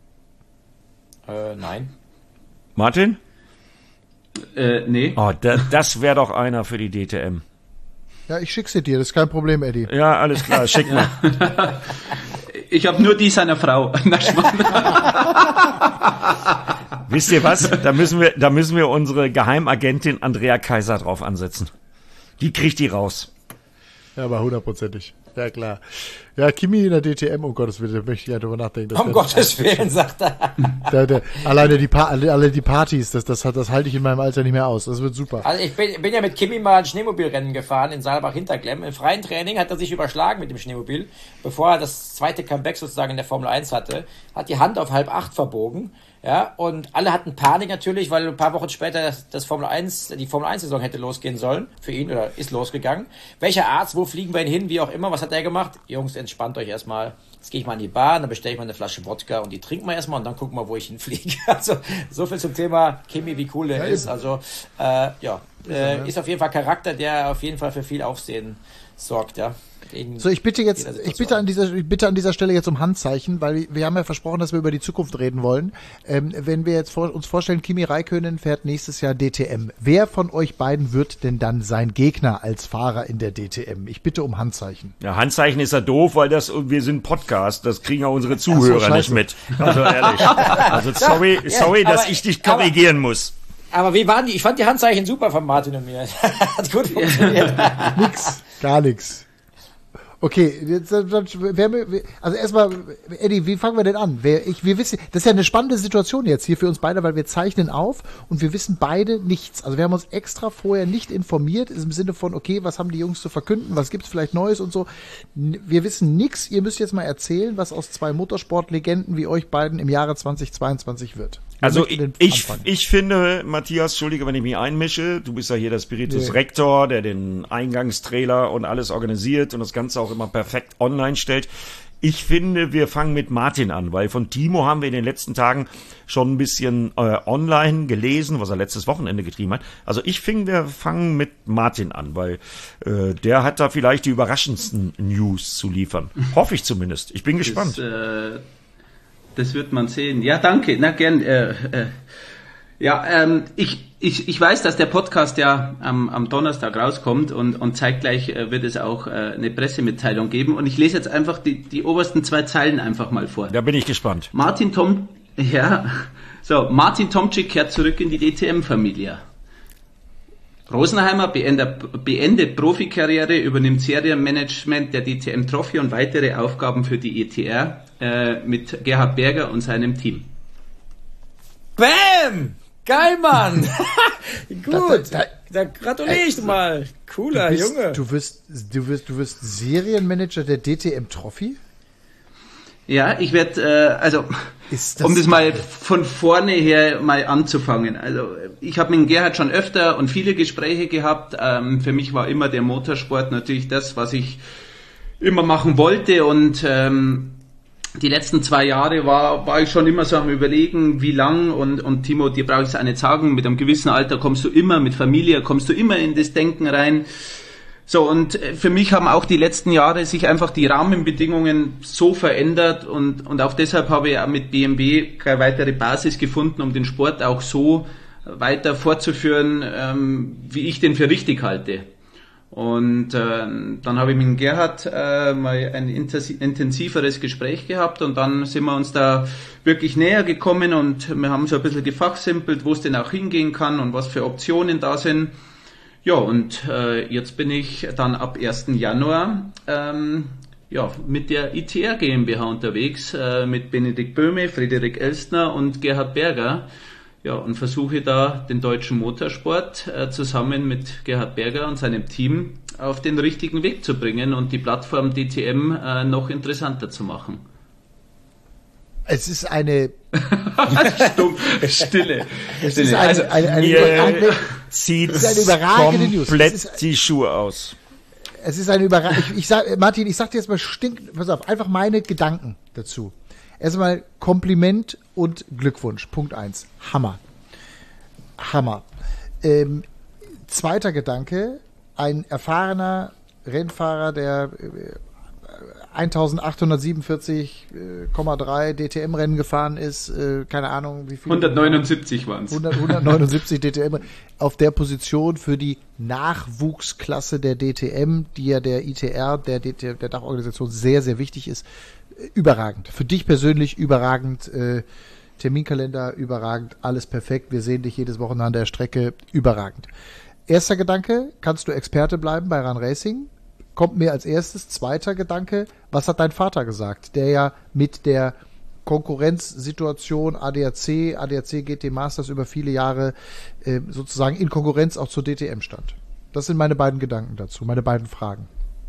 Nein. Martin? Nee. Oh, das wäre doch einer für die DTM. Ja, ich schick sie dir, das ist kein Problem, Eddie. Ja, alles klar, schick mal. Ich habe nur die seiner Frau. Wisst ihr was? Da müssen wir unsere Geheimagentin Andrea Kaiser drauf ansetzen. Die kriegt die raus. Ja, aber 100%. Ja, klar. Ja, Kimi in der DTM, um Gottes Willen, da möchte ich ja drüber nachdenken. Um Gottes Willen, sagt er. Alleine alle die Partys, das halte ich in meinem Alter nicht mehr aus. Das wird super. Also ich bin ja mit Kimi mal ein Schneemobilrennen gefahren in Saalbach-Hinterklemm. Im freien Training hat er sich überschlagen mit dem Schneemobil, bevor er das zweite Comeback sozusagen in der Formel 1 hatte. Hat die Hand auf 7:30 verbogen. Ja, und alle hatten Panik natürlich, weil ein paar Wochen später die Formel 1-Saison hätte losgehen sollen für ihn oder ist losgegangen. Welcher Arzt, wo fliegen wir ihn hin, wie auch immer, was hat er gemacht? Jungs, entspannt euch erstmal. Jetzt gehe ich mal in die Bar, dann bestelle ich mal eine Flasche Wodka und die trinken wir erstmal und dann gucken wir, wo ich hinfliege. Also, so viel zum Thema Kimi, wie cool der ist. Also, ist auf jeden Fall Charakter, der auf jeden Fall für viel Aufsehen sorgt, ja. So, ich bitte an dieser Stelle jetzt um Handzeichen, weil wir haben ja versprochen, dass wir über die Zukunft reden wollen. Wenn wir jetzt uns vorstellen, Kimi Räikkönen fährt nächstes Jahr DTM. Wer von euch beiden wird denn dann sein Gegner als Fahrer in der DTM? Ich bitte um Handzeichen. Ja, Handzeichen ist ja doof, weil wir sind Podcast, das kriegen ja unsere Zuhörer nicht mit. Also ehrlich. Also sorry, dass ich dich korrigieren muss. Aber wie waren die? Ich fand die Handzeichen super von Martin und mir. Hat gut funktioniert. Gar nix. Okay, jetzt, also erstmal, Eddie, wie fangen wir denn an? Wir wissen, das ist ja eine spannende Situation jetzt hier für uns beide, weil wir zeichnen auf und wir wissen beide nichts. Also wir haben uns extra vorher nicht informiert, im Sinne von, okay, was haben die Jungs zu verkünden, was gibt's vielleicht Neues und so. Wir wissen nichts. Ihr müsst jetzt mal erzählen, was aus zwei Motorsportlegenden wie euch beiden im Jahre 2022 wird. Also ich finde, Matthias, entschuldige, wenn ich mich einmische, du bist ja hier der Spiritus Rector, der den Eingangstrailer und alles organisiert und das Ganze auch immer perfekt online stellt. Ich finde, wir fangen mit Martin an, weil von Timo haben wir in den letzten Tagen schon ein bisschen online gelesen, was er letztes Wochenende getrieben hat. Also ich finde, wir fangen mit Martin an, weil der hat da vielleicht die überraschendsten News zu liefern. Hoffe ich zumindest. Ich bin gespannt. Das wird man sehen. Ja, danke. Na, gern. Ich weiß, dass der Podcast ja am Donnerstag rauskommt und zeitgleich wird es auch eine Pressemitteilung geben. Und ich lese jetzt einfach die obersten 2 Zeilen einfach mal vor. Da bin ich gespannt. Martin Tomczyk kehrt zurück in die DTM-Familie. Rosenheimer beendet Profikarriere, übernimmt Serienmanagement der DTM Trophy und weitere Aufgaben für die ETR mit Gerhard Berger und seinem Team. Bam! Geil, Mann! Gut. Da gratuliere ich mal. Cooler Junge. Du wirst Serienmanager der DTM Trophy? Ja, ich werde, um das mal von vorne her mal anzufangen. Also ich habe mit Gerhard schon öfter und viele Gespräche gehabt. Für mich war immer der Motorsport natürlich das, was ich immer machen wollte, und die letzten 2 Jahre war ich schon immer so am Überlegen, wie lang, und Timo, dir brauche ich es auch nicht sagen, mit einem gewissen Alter kommst du immer, mit Familie kommst du immer in das Denken rein. So, und für mich haben auch die letzten Jahre sich einfach die Rahmenbedingungen so verändert, und auch deshalb habe ich auch mit BMW keine weitere Basis gefunden, um den Sport auch so weiter fortzuführen, wie ich den für richtig halte. Und dann habe ich mit Gerhard mal ein intensiveres Gespräch gehabt, und dann sind wir uns da wirklich näher gekommen, und wir haben so ein bisschen gefachsimpelt, wo es denn auch hingehen kann und was für Optionen da sind. Ja, und jetzt bin ich dann ab 1. Januar mit der ITR GmbH unterwegs, mit Benedikt Böhme, Friederik Elstner und Gerhard Berger. Ja, und versuche da den deutschen Motorsport zusammen mit Gerhard Berger und seinem Team auf den richtigen Weg zu bringen und die Plattform DTM noch interessanter zu machen. Es ist eine Stille. Es ist zieht überragende News. Komplett die Schuhe aus. Es ist eine überragende. Martin, ich sag dir jetzt mal pass auf, einfach meine Gedanken dazu. Erstmal Kompliment und Glückwunsch. Punkt 1. Hammer. Zweiter Gedanke, ein erfahrener Rennfahrer, der 1847,3 DTM-Rennen gefahren ist, keine Ahnung wie viel. 179 waren es. 179 DTM auf der Position für die Nachwuchsklasse der DTM, die ja der ITR, der Dachorganisation, sehr, sehr wichtig ist. Überragend. Für dich persönlich überragend. Terminkalender überragend. Alles perfekt. Wir sehen dich jedes Wochenende an der Strecke. Überragend. Erster Gedanke, kannst du Experte bleiben bei Run Racing? Kommt mir als erstes. Zweiter Gedanke, was hat dein Vater gesagt, der ja mit der Konkurrenzsituation ADAC GT Masters über viele Jahre sozusagen in Konkurrenz auch zur DTM stand? Das sind meine beiden Gedanken dazu, meine beiden Fragen.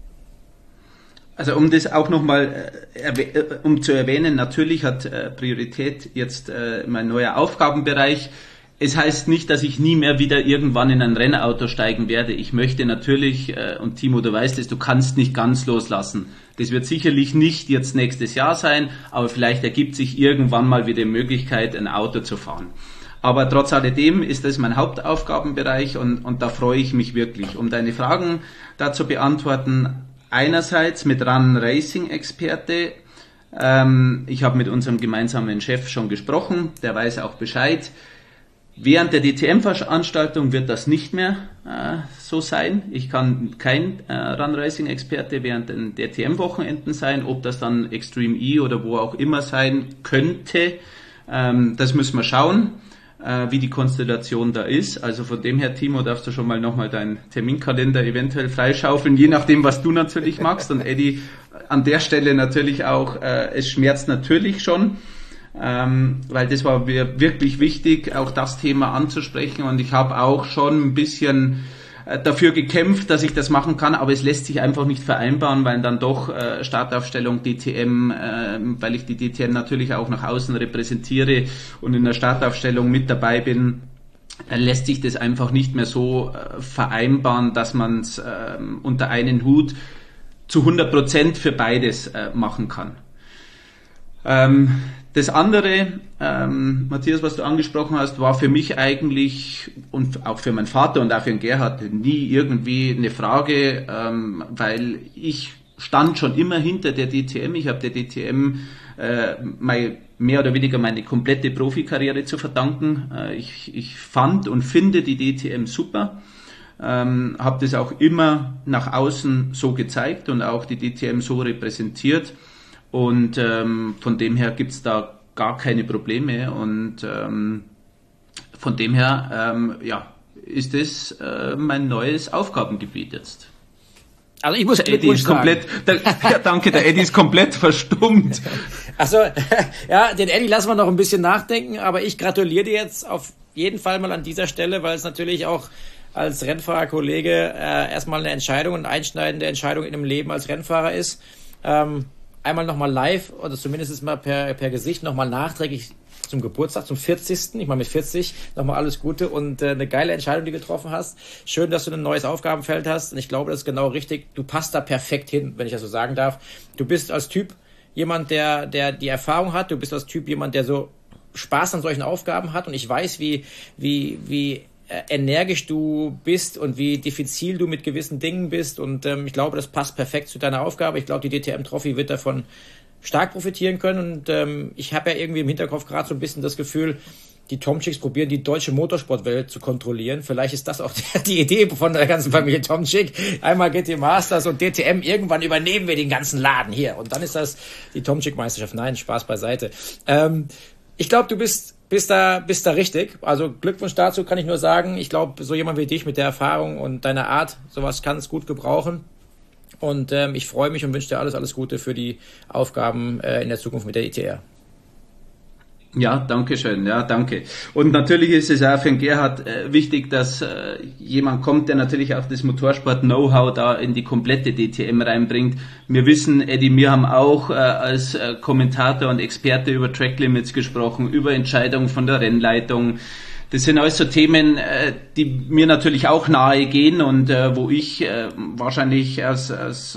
Also um das auch nochmal zu erwähnen, natürlich hat Priorität jetzt mein neuer Aufgabenbereich. Es heißt nicht, dass ich nie mehr wieder irgendwann in ein Rennauto steigen werde. Ich möchte natürlich, und Timo, du weißt es, du kannst nicht ganz loslassen. Das wird sicherlich nicht jetzt nächstes Jahr sein, aber vielleicht ergibt sich irgendwann mal wieder die Möglichkeit, ein Auto zu fahren. Aber trotz alledem ist das mein Hauptaufgabenbereich, und da freue ich mich wirklich. Um deine Fragen da zu beantworten, einerseits mit Run Racing Experte. Ich habe mit unserem gemeinsamen Chef schon gesprochen, der weiß auch Bescheid. Während der DTM-Veranstaltung wird das nicht mehr so sein. Ich kann kein Run Racing Experte während den DTM-Wochenenden sein. Ob das dann Extreme E oder wo auch immer sein könnte, das müssen wir schauen, wie die Konstellation da ist. Also von dem her, Timo, darfst du schon mal nochmal deinen Terminkalender eventuell freischaufeln, je nachdem, was du natürlich magst. Und Eddie, an der Stelle natürlich auch, es schmerzt natürlich schon, weil das war mir wirklich wichtig, auch das Thema anzusprechen, und ich habe auch schon ein bisschen dafür gekämpft, dass ich das machen kann, aber es lässt sich einfach nicht vereinbaren, weil dann doch Startaufstellung DTM, weil ich die DTM natürlich auch nach außen repräsentiere und in der Startaufstellung mit dabei bin, lässt sich das einfach nicht mehr so vereinbaren, dass man es unter einen Hut zu 100% für beides machen kann. Das andere, Matthias, was du angesprochen hast, war für mich eigentlich und auch für meinen Vater und auch für den Gerhard nie irgendwie eine Frage, weil ich stand schon immer hinter der DTM. Ich habe der DTM mehr oder weniger meine komplette Profikarriere zu verdanken. Ich fand und finde die DTM super. Habe das auch immer nach außen so gezeigt und auch die DTM so repräsentiert. Und von dem her gibt's da gar keine Probleme, und von dem her ist das mein neues Aufgabengebiet jetzt. Also ich muss Eddie ist komplett, danke, der Eddie ist komplett verstummt. Also ja, den Eddie lassen wir noch ein bisschen nachdenken, aber ich gratuliere dir jetzt auf jeden Fall mal an dieser Stelle, weil es natürlich auch als Rennfahrerkollege erstmal eine Entscheidung, eine einschneidende Entscheidung in dem Leben als Rennfahrer ist. Einmal nochmal live oder zumindest mal per Gesicht nochmal nachträglich zum Geburtstag, zum 40. Ich meine mit 40 nochmal alles Gute und eine geile Entscheidung, die du getroffen hast. Schön, dass du ein neues Aufgabenfeld hast und ich glaube, das ist genau richtig. Du passt da perfekt hin, wenn ich das so sagen darf. Du bist als Typ jemand, der die Erfahrung hat. Du bist als Typ jemand, der so Spaß an solchen Aufgaben hat und ich weiß, wie energisch du bist und wie diffizil du mit gewissen Dingen bist und ich glaube, das passt perfekt zu deiner Aufgabe. Ich glaube, die DTM-Trophy wird davon stark profitieren können und ich habe ja irgendwie im Hinterkopf gerade so ein bisschen das Gefühl, die Tomczyks probieren, die deutsche Motorsportwelt zu kontrollieren. Vielleicht ist das auch die Idee von der ganzen Familie Tomczyk. Einmal GT Masters und DTM, irgendwann übernehmen wir den ganzen Laden hier und dann ist das die Tomczyk-Meisterschaft. Nein, Spaß beiseite. Ich glaube, du bist da richtig. Also Glückwunsch dazu kann ich nur sagen. Ich glaube, so jemand wie dich mit der Erfahrung und deiner Art, sowas kann es gut gebrauchen. Und ich freue mich und wünsche dir alles Gute für die Aufgaben in der Zukunft mit der ITR. Ja, danke schön. Ja, danke. Und natürlich ist es auch für den Gerhard wichtig, dass jemand kommt, der natürlich auch das Motorsport-Know-how da in die komplette DTM reinbringt. Wir wissen, Eddie, wir haben auch als Kommentator und Experte über Track Limits gesprochen, über Entscheidungen von der Rennleitung. Das sind alles so Themen, die mir natürlich auch nahe gehen und wo ich wahrscheinlich als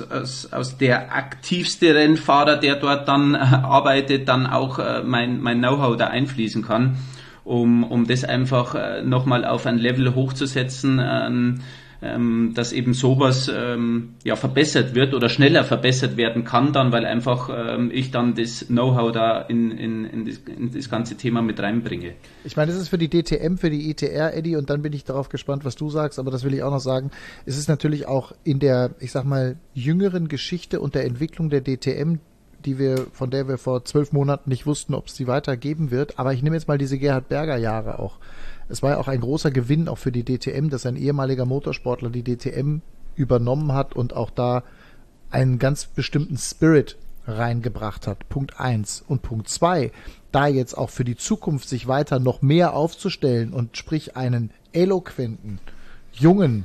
der aktivste Rennfahrer, der dort dann arbeitet, dann auch mein Know-how da einfließen kann, um das einfach nochmal auf ein Level hochzusetzen, dass eben sowas verbessert wird oder schneller verbessert werden kann dann, weil einfach ich dann das Know-how da in das ganze Thema mit reinbringe. Ich meine, das ist für die DTM, für die ITR, Eddie, und dann bin ich darauf gespannt, was du sagst, aber das will ich auch noch sagen. Es ist natürlich auch in der, ich sag mal, jüngeren Geschichte und der Entwicklung der DTM, von der wir vor 12 Monaten nicht wussten, ob es sie weitergeben wird, aber ich nehme jetzt mal diese Gerhard Berger Jahre auch. Es war ja auch ein großer Gewinn auch für die DTM, dass ein ehemaliger Motorsportler die DTM übernommen hat und auch da einen ganz bestimmten Spirit reingebracht hat. Punkt 1. Und Punkt 2, da jetzt auch für die Zukunft sich weiter noch mehr aufzustellen und sprich einen eloquenten, jungen,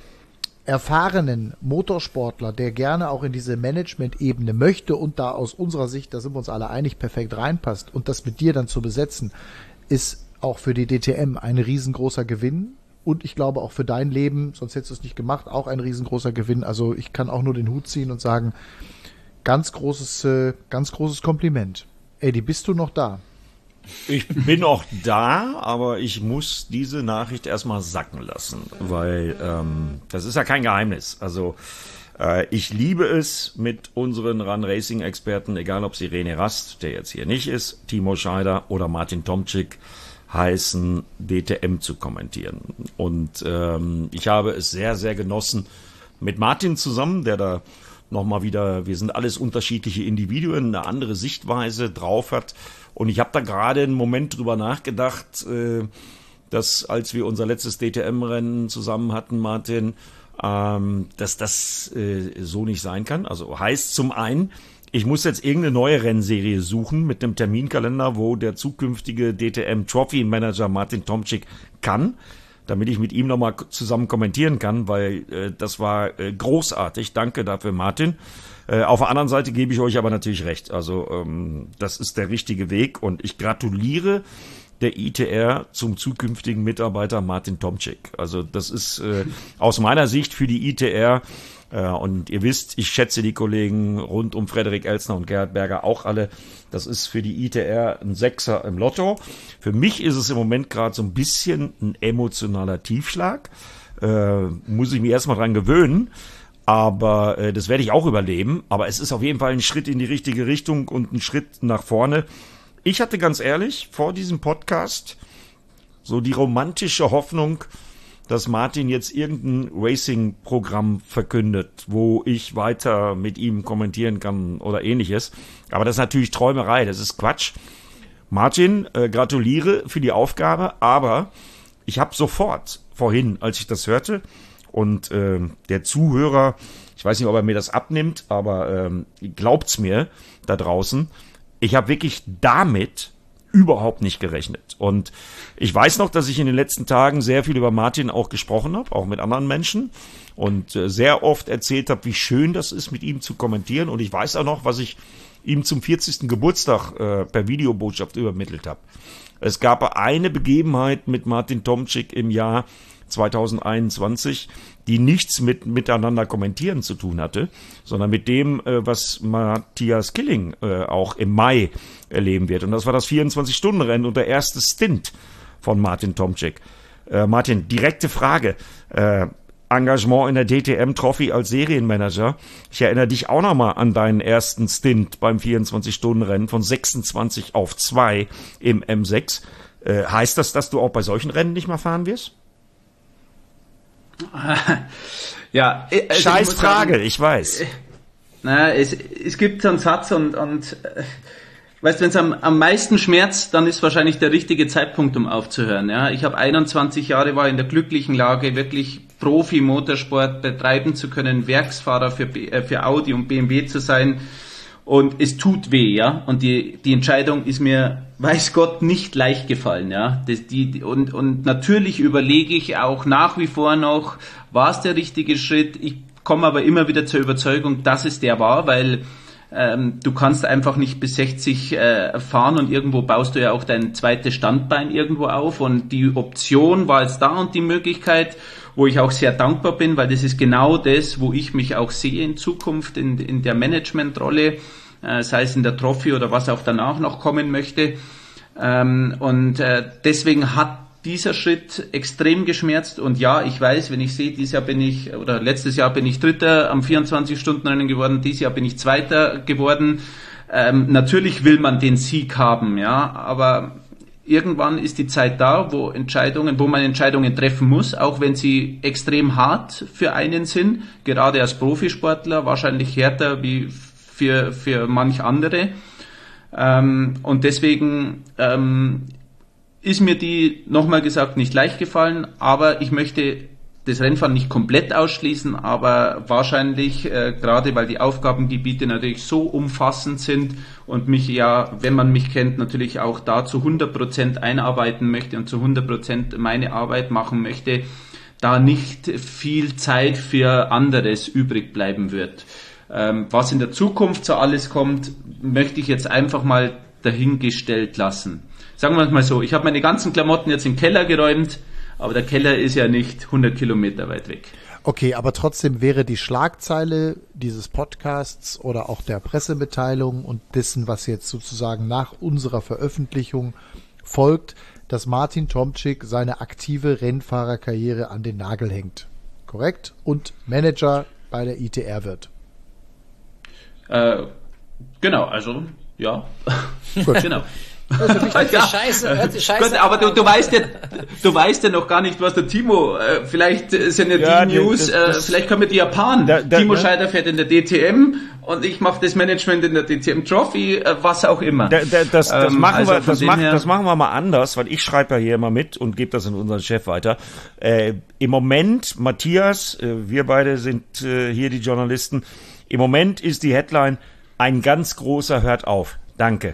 erfahrenen Motorsportler, der gerne auch in diese Management-Ebene möchte und da aus unserer Sicht, da sind wir uns alle einig, perfekt reinpasst und das mit dir dann zu besetzen, ist auch für die DTM ein riesengroßer Gewinn und ich glaube auch für dein Leben, sonst hättest du es nicht gemacht, auch ein riesengroßer Gewinn. Also ich kann auch nur den Hut ziehen und sagen, ganz großes Kompliment. Eddie, bist du noch da? Ich bin auch da, aber ich muss diese Nachricht erstmal sacken lassen, weil das ist ja kein Geheimnis. Also ich liebe es, mit unseren Run-Racing-Experten, egal ob sie René Rast, der jetzt hier nicht ist, Timo Scheider oder Martin Tomczyk heißen, DTM zu kommentieren. Und ich habe es sehr, sehr genossen, mit Martin zusammen, der da nochmal wieder, wir sind alles unterschiedliche Individuen, eine andere Sichtweise drauf hat. Und ich habe da gerade einen Moment drüber nachgedacht, dass als wir unser letztes DTM-Rennen zusammen hatten, Martin, dass das so nicht sein kann. Also heißt zum einen, ich muss jetzt irgendeine neue Rennserie suchen mit einem Terminkalender, wo der zukünftige DTM-Trophy-Manager Martin Tomczyk kann, damit ich mit ihm nochmal zusammen kommentieren kann, weil das war großartig. Danke dafür, Martin. Auf der anderen Seite gebe ich euch aber natürlich recht. Also das ist der richtige Weg und ich gratuliere der ITR zum zukünftigen Mitarbeiter Martin Tomczyk. Also das ist aus meiner Sicht für die ITR und ihr wisst, ich schätze die Kollegen rund um Frederik Elsner und Gerhard Berger auch alle. Das ist für die ITR ein Sechser im Lotto. Für mich ist es im Moment gerade so ein bisschen ein emotionaler Tiefschlag. Muss ich mich erstmal dran gewöhnen. Aber das werde ich auch überleben. Aber es ist auf jeden Fall ein Schritt in die richtige Richtung und ein Schritt nach vorne. Ich hatte ganz ehrlich vor diesem Podcast so die romantische Hoffnung, dass Martin jetzt irgendein Racing-Programm verkündet, wo ich weiter mit ihm kommentieren kann oder ähnliches. Aber das ist natürlich Träumerei, das ist Quatsch. Martin, gratuliere für die Aufgabe, aber ich habe sofort vorhin, als ich das hörte, und der Zuhörer, ich weiß nicht, ob er mir das abnimmt, aber glaubt's mir da draußen, ich habe wirklich damit überhaupt nicht gerechnet. Und ich weiß noch, dass ich in den letzten Tagen sehr viel über Martin auch gesprochen habe, auch mit anderen Menschen. Und sehr oft erzählt habe, wie schön das ist, mit ihm zu kommentieren. Und ich weiß auch noch, was ich ihm zum 40. Geburtstag per Videobotschaft übermittelt habe. Es gab eine Begebenheit mit Martin Tomczyk im Jahr 2021, die nichts mit miteinander kommentieren zu tun hatte, sondern mit dem, was Matthias Killing auch im Mai erleben wird. Und das war das 24-Stunden-Rennen und der erste Stint von Martin Tomczyk. Martin, direkte Frage. Engagement in der DTM-Trophy als Serienmanager. Ich erinnere dich auch nochmal an deinen ersten Stint beim 24-Stunden-Rennen von 26 auf 2 im M6. Heißt das, dass du auch bei solchen Rennen nicht mehr fahren wirst? Ja, also scheiß Frage, ich weiß. Naja, es gibt so einen Satz und weißt, wenn es am meisten schmerzt, dann ist wahrscheinlich der richtige Zeitpunkt, um aufzuhören. Ja, ich habe 21 Jahre, war in der glücklichen Lage, wirklich Profi-Motorsport betreiben zu können, Werksfahrer für Audi und BMW zu sein. Und es tut weh, ja. Und die Entscheidung ist mir, weiß Gott, nicht leicht gefallen, ja. Und natürlich überlege ich auch nach wie vor noch, war es der richtige Schritt? Ich komme aber immer wieder zur Überzeugung, dass es der war, weil du kannst einfach nicht bis 60 fahren und irgendwo baust du ja auch dein zweites Standbein irgendwo auf. Und die Option war jetzt da und die Möglichkeit, wo ich auch sehr dankbar bin, weil das ist genau das, wo ich mich auch sehe in Zukunft in der Managementrolle, sei es in der Trophy oder was auch danach noch kommen möchte. Deswegen hat dieser Schritt extrem geschmerzt. Und ja, ich weiß, wenn ich sehe, letztes Jahr bin ich Dritter am 24-Stunden-Rennen geworden, dieses Jahr bin ich Zweiter geworden. Natürlich will man den Sieg haben, ja, aber irgendwann ist die Zeit da, wo man Entscheidungen treffen muss, auch wenn sie extrem hart für einen sind, gerade als Profisportler, wahrscheinlich härter wie für manch andere. Und deswegen ist mir die, nochmal gesagt, nicht leicht gefallen, aber ich möchte das Rennfahren nicht komplett ausschließen, aber wahrscheinlich, gerade weil die Aufgabengebiete natürlich so umfassend sind und mich ja, wenn man mich kennt, natürlich auch da zu 100% einarbeiten möchte und zu 100% meine Arbeit machen möchte, da nicht viel Zeit für anderes übrig bleiben wird. Was in der Zukunft so alles kommt, möchte ich jetzt einfach mal dahingestellt lassen. Sagen wir mal so, ich habe meine ganzen Klamotten jetzt in den Keller geräumt, aber der Keller ist ja nicht 100 Kilometer weit weg. Okay, aber trotzdem wäre die Schlagzeile dieses Podcasts oder auch der Pressemitteilung und dessen, was jetzt sozusagen nach unserer Veröffentlichung folgt, dass Martin Tomczyk seine aktive Rennfahrerkarriere an den Nagel hängt. Korrekt? Und Manager bei der ITR wird. Genau, also ja. Gut. Genau. Scheiße. Gut, aber du weißt ja noch gar nicht, was der Timo, vielleicht sind ja die News, vielleicht können wir die Japan. Timo Scheider fährt in der DTM und ich mache das Management in der DTM Trophy, was auch immer. Das machen wir mal anders, weil ich schreibe ja hier immer mit und gebe das an unseren Chef weiter. Im Moment, Matthias, wir beide sind hier die Journalisten, im Moment ist die Headline, ein ganz großer hört auf. Danke.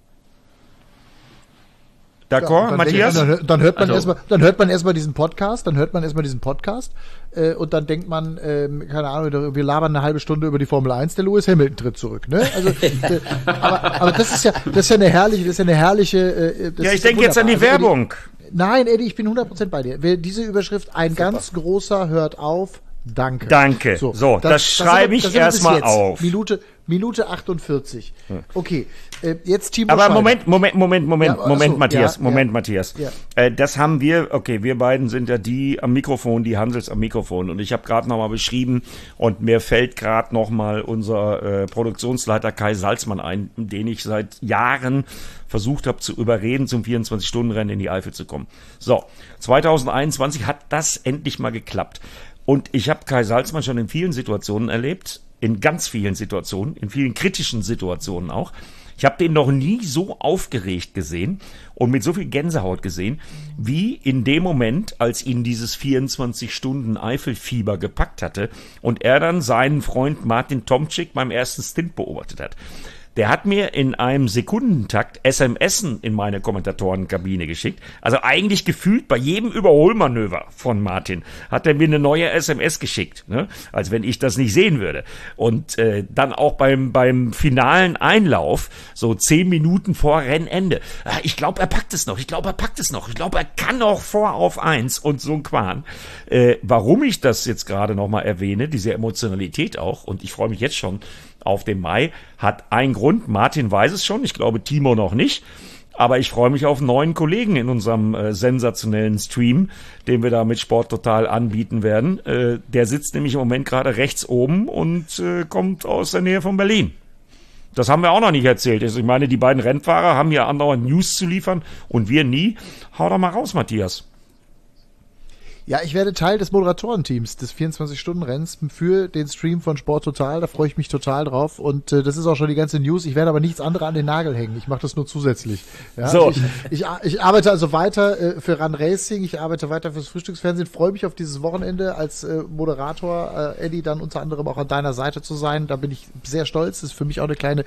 D'accord, ja, Matthias? Dann hört man erstmal diesen Podcast, und dann denkt man, keine Ahnung, wir labern eine halbe Stunde über die Formel 1, der Lewis Hamilton tritt zurück, ne? Also, aber das ist ja eine herrliche, ja, ich denke jetzt an die Werbung. Nein, Eddie, ich bin 100% bei dir. Diese Überschrift, ein ganz großer hört auf, danke. Danke. So, das schreibe ich erstmal auf. Minute 48. Okay, jetzt Timo Aber Scheider. Moment, Matthias. Ja. Matthias. Ja. Das haben wir, wir beiden sind ja die am Mikrofon, die Hansels am Mikrofon. Und ich habe gerade nochmal beschrieben und mir fällt gerade nochmal unser Produktionsleiter Kai Salzmann ein, den ich seit Jahren versucht habe zu überreden, zum 24-Stunden-Rennen in die Eifel zu kommen. So, 2021 hat das endlich mal geklappt. Und ich habe Kai Salzmann schon in vielen Situationen erlebt, in ganz vielen Situationen, in vielen kritischen Situationen auch. Ich habe den noch nie so aufgeregt gesehen und mit so viel Gänsehaut gesehen, wie in dem Moment, als ihn dieses 24-Stunden-Eifelfieber gepackt hatte und er dann seinen Freund Martin Tomczyk beim ersten Stint beobachtet hat. der hat mir in einem Sekundentakt SMSen in meine Kommentatorenkabine geschickt. Also eigentlich gefühlt bei jedem Überholmanöver von Martin hat er mir eine neue SMS geschickt, ne? Als wenn ich das nicht sehen würde. Und dann auch beim finalen Einlauf, so 10 Minuten vor Rennende. Ich glaube, er packt es noch. Ich glaube, er kann noch vor auf 1 und so ein Quarn. Warum ich das jetzt gerade nochmal erwähne, diese Emotionalität auch, und ich freue mich jetzt schon auf den Mai, hat einen Grund. Martin weiß es schon, ich glaube Timo noch nicht. Aber ich freue mich auf einen neuen Kollegen in unserem sensationellen Stream, den wir da mit Sport Total anbieten werden. Der sitzt nämlich im Moment gerade rechts oben und kommt aus der Nähe von Berlin. Das haben wir auch noch nicht erzählt. Also ich meine, die beiden Rennfahrer haben ja andauernd News zu liefern und wir nie. Hau doch mal raus, Matthias. Ja, ich werde Teil des Moderatorenteams des 24-Stunden-Renns für den Stream von Sport Total. Da freue ich mich total drauf. Und das ist auch schon die ganze News. Ich werde aber nichts anderes an den Nagel hängen. Ich mache das nur zusätzlich. Ja, so. Ich arbeite also weiter für Run Racing. Ich arbeite weiter fürs Frühstücksfernsehen. Freue mich auf dieses Wochenende als Moderator, Eddie, dann unter anderem auch an deiner Seite zu sein. Da bin ich sehr stolz. Das ist für mich auch eine kleine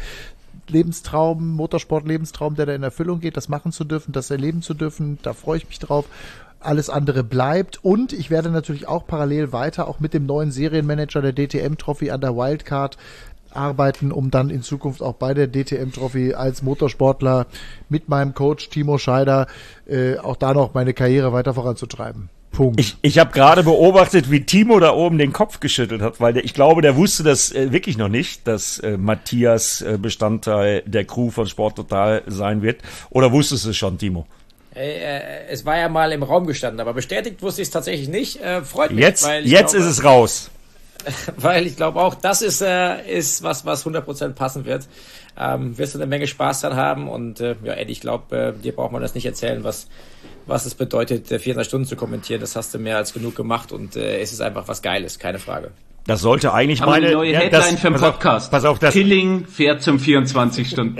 Motorsport-Lebenstraum, der da in Erfüllung geht, das machen zu dürfen, das erleben zu dürfen. Da freue ich mich drauf. Alles andere bleibt und ich werde natürlich auch parallel weiter auch mit dem neuen Serienmanager der DTM Trophy an der Wildcard arbeiten, um dann in Zukunft auch bei der DTM Trophy als Motorsportler mit meinem Coach Timo Scheider auch da noch meine Karriere weiter voranzutreiben. Punkt. Ich habe gerade beobachtet, wie Timo da oben den Kopf geschüttelt hat, weil ich glaube, der wusste das wirklich noch nicht, dass Matthias Bestandteil der Crew von Sport Total sein wird. Oder wusstest du es schon, Timo? Es war ja mal im Raum gestanden, aber bestätigt wusste ich es tatsächlich nicht. Freut mich. Jetzt ist es raus. Weil ich glaube auch, das ist was 100% passen wird. Wirst du eine Menge Spaß dran haben und Eddie, ich glaube, dir braucht man das nicht erzählen, was es bedeutet, 400 Stunden zu kommentieren. Das hast du mehr als genug gemacht und es ist einfach was Geiles, keine Frage. Das sollte eigentlich aber meine neue Headline für den Podcast. Pass auf, das Killing fährt zum 24 Stunden.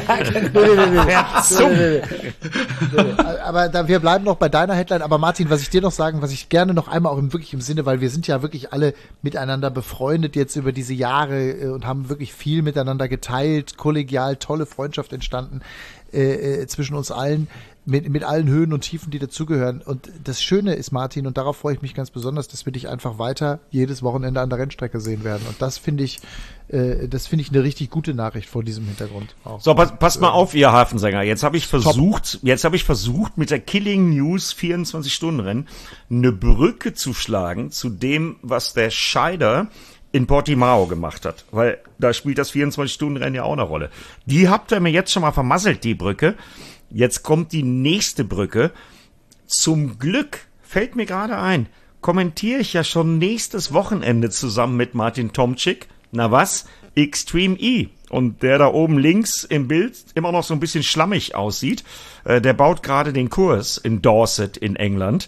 Aber wir bleiben noch bei deiner Headline. Aber Martin, was ich gerne noch einmal auch wirklich im Sinne, weil wir sind ja wirklich alle miteinander befreundet jetzt über diese Jahre und haben wirklich viel miteinander geteilt, kollegial, tolle Freundschaft entstanden zwischen uns allen. Mit allen Höhen und Tiefen, die dazugehören. Und das Schöne ist, Martin, und darauf freue ich mich ganz besonders, dass wir dich einfach weiter jedes Wochenende an der Rennstrecke sehen werden. Und das finde ich eine richtig gute Nachricht vor diesem Hintergrund. Auch. So, passt mal auf, ihr Hafensänger. Jetzt habe ich versucht, mit der Killing News 24-Stunden-Rennen eine Brücke zu schlagen zu dem, was der Scheider in Portimao gemacht hat. Weil da spielt das 24-Stunden-Rennen ja auch eine Rolle. Die habt ihr mir jetzt schon mal vermasselt, die Brücke. Jetzt kommt die nächste Brücke. Zum Glück, fällt mir gerade ein, kommentiere ich ja schon nächstes Wochenende zusammen mit Martin Tomczyk. Na was? Extreme E. Und der da oben links im Bild immer noch so ein bisschen schlammig aussieht, der baut gerade den Kurs in Dorset in England.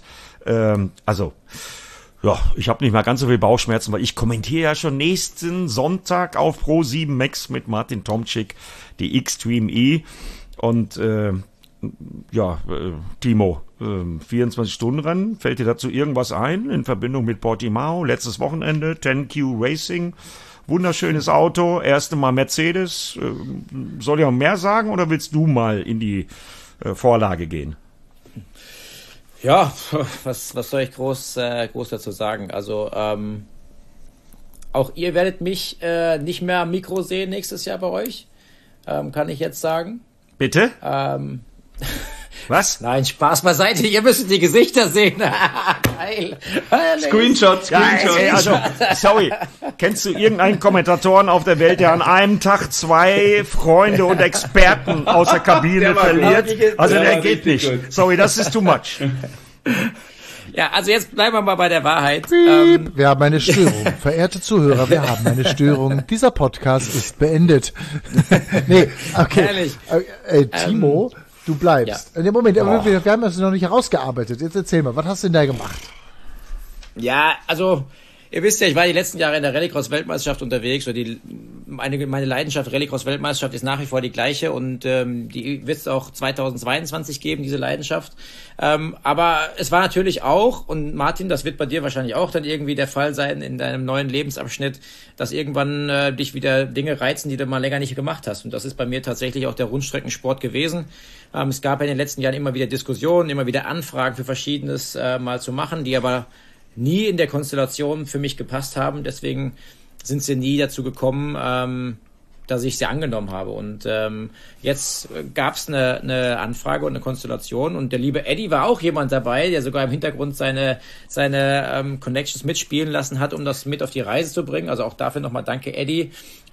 Ich habe nicht mal ganz so viel Bauchschmerzen, weil ich kommentiere ja schon nächsten Sonntag auf Pro7 Max mit Martin Tomczyk die Extreme E. Und Timo, 24-Stunden-Rennen, fällt dir dazu irgendwas ein in Verbindung mit Portimao, letztes Wochenende, 10Q Racing, wunderschönes Auto, erste Mal Mercedes, soll ich noch mehr sagen oder willst du mal in die Vorlage gehen? Ja, was soll ich groß dazu sagen, also auch ihr werdet mich nicht mehr am Mikro sehen nächstes Jahr bei euch, kann ich jetzt sagen. Bitte? Was? Nein, Spaß beiseite, ihr müsst die Gesichter sehen. Geil. Screenshot. Sorry. Kennst du irgendeinen Kommentatoren auf der Welt, der an einem Tag 2 Freunde und Experten aus der Kabine verliert? Der geht nicht. Gut. Sorry, das ist too much. Ja, also jetzt bleiben wir mal bei der Wahrheit. Wir haben eine Störung. Verehrte Zuhörer, wir haben eine Störung. Dieser Podcast ist beendet. Nee, okay. Timo, du bleibst. Ja. Moment, wir haben das noch nicht herausgearbeitet. Jetzt erzähl mal, was hast du denn da gemacht? Ja, also Ihr wisst ja, ich war die letzten Jahre in der Rallycross-Weltmeisterschaft unterwegs. Und meine Leidenschaft Rallycross-Weltmeisterschaft ist nach wie vor die gleiche. Und die wird es auch 2022 geben, diese Leidenschaft. Aber es war natürlich auch, und Martin, das wird bei dir wahrscheinlich auch dann irgendwie der Fall sein in deinem neuen Lebensabschnitt, dass irgendwann dich wieder Dinge reizen, die du mal länger nicht gemacht hast. Und das ist bei mir tatsächlich auch der Rundstreckensport gewesen. Es gab in den letzten Jahren immer wieder Diskussionen, immer wieder Anfragen für Verschiedenes mal zu machen, die aber nie in der Konstellation für mich gepasst haben. Deswegen sind sie nie dazu gekommen, dass ich sie angenommen habe. Und jetzt gab es eine Anfrage und eine Konstellation. Und der liebe Eddie war auch jemand dabei, der sogar im Hintergrund seine Connections mitspielen lassen hat, um das mit auf die Reise zu bringen. Also auch dafür nochmal danke, Eddie,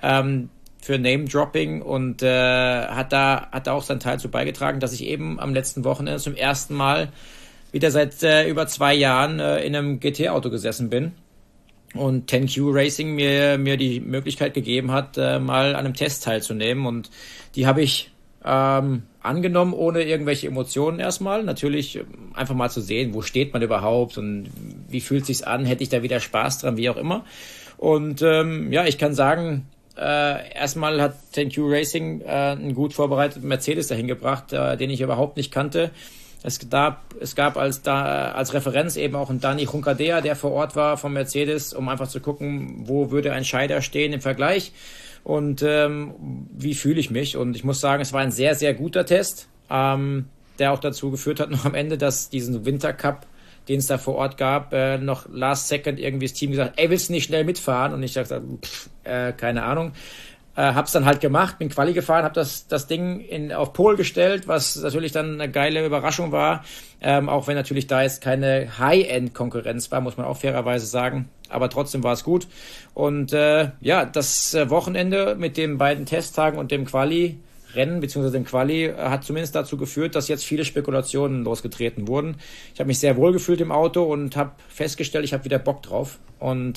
für Name-Dropping. Und hat da auch seinen Teil zu beigetragen, dass ich eben am letzten Wochenende zum ersten Mal wieder seit über 2 Jahren in einem GT-Auto gesessen bin und 10Q Racing mir die Möglichkeit gegeben hat, mal an einem Test teilzunehmen. Und die habe ich angenommen, ohne irgendwelche Emotionen erstmal. Natürlich einfach mal zu sehen, wo steht man überhaupt und wie fühlt sich's an, hätte ich da wieder Spaß dran, wie auch immer. Und ich kann sagen, erstmal hat 10Q Racing einen gut vorbereiteten Mercedes dahin gebracht, den ich überhaupt nicht kannte. Es gab als Referenz eben auch einen Dani Juncadella, der vor Ort war vom Mercedes, um einfach zu gucken, wo würde ein Scheider stehen im Vergleich und wie fühle ich mich. Und ich muss sagen, es war ein sehr, sehr guter Test, der auch dazu geführt hat noch am Ende, dass diesen Wintercup, den es da vor Ort gab, noch last second irgendwie das Team gesagt, ey, willst du nicht schnell mitfahren? Und ich dachte, keine Ahnung. Hab's dann halt gemacht, bin Quali gefahren, hab das Ding auf Pole gestellt, was natürlich dann eine geile Überraschung war, auch wenn natürlich da jetzt keine High-End-Konkurrenz war, muss man auch fairerweise sagen, aber trotzdem war es gut. Und das Wochenende mit den beiden Testtagen und dem Quali-Rennen bzw. dem Quali hat zumindest dazu geführt, dass jetzt viele Spekulationen losgetreten wurden. Ich habe mich sehr wohl gefühlt im Auto und habe festgestellt, ich habe wieder Bock drauf. Und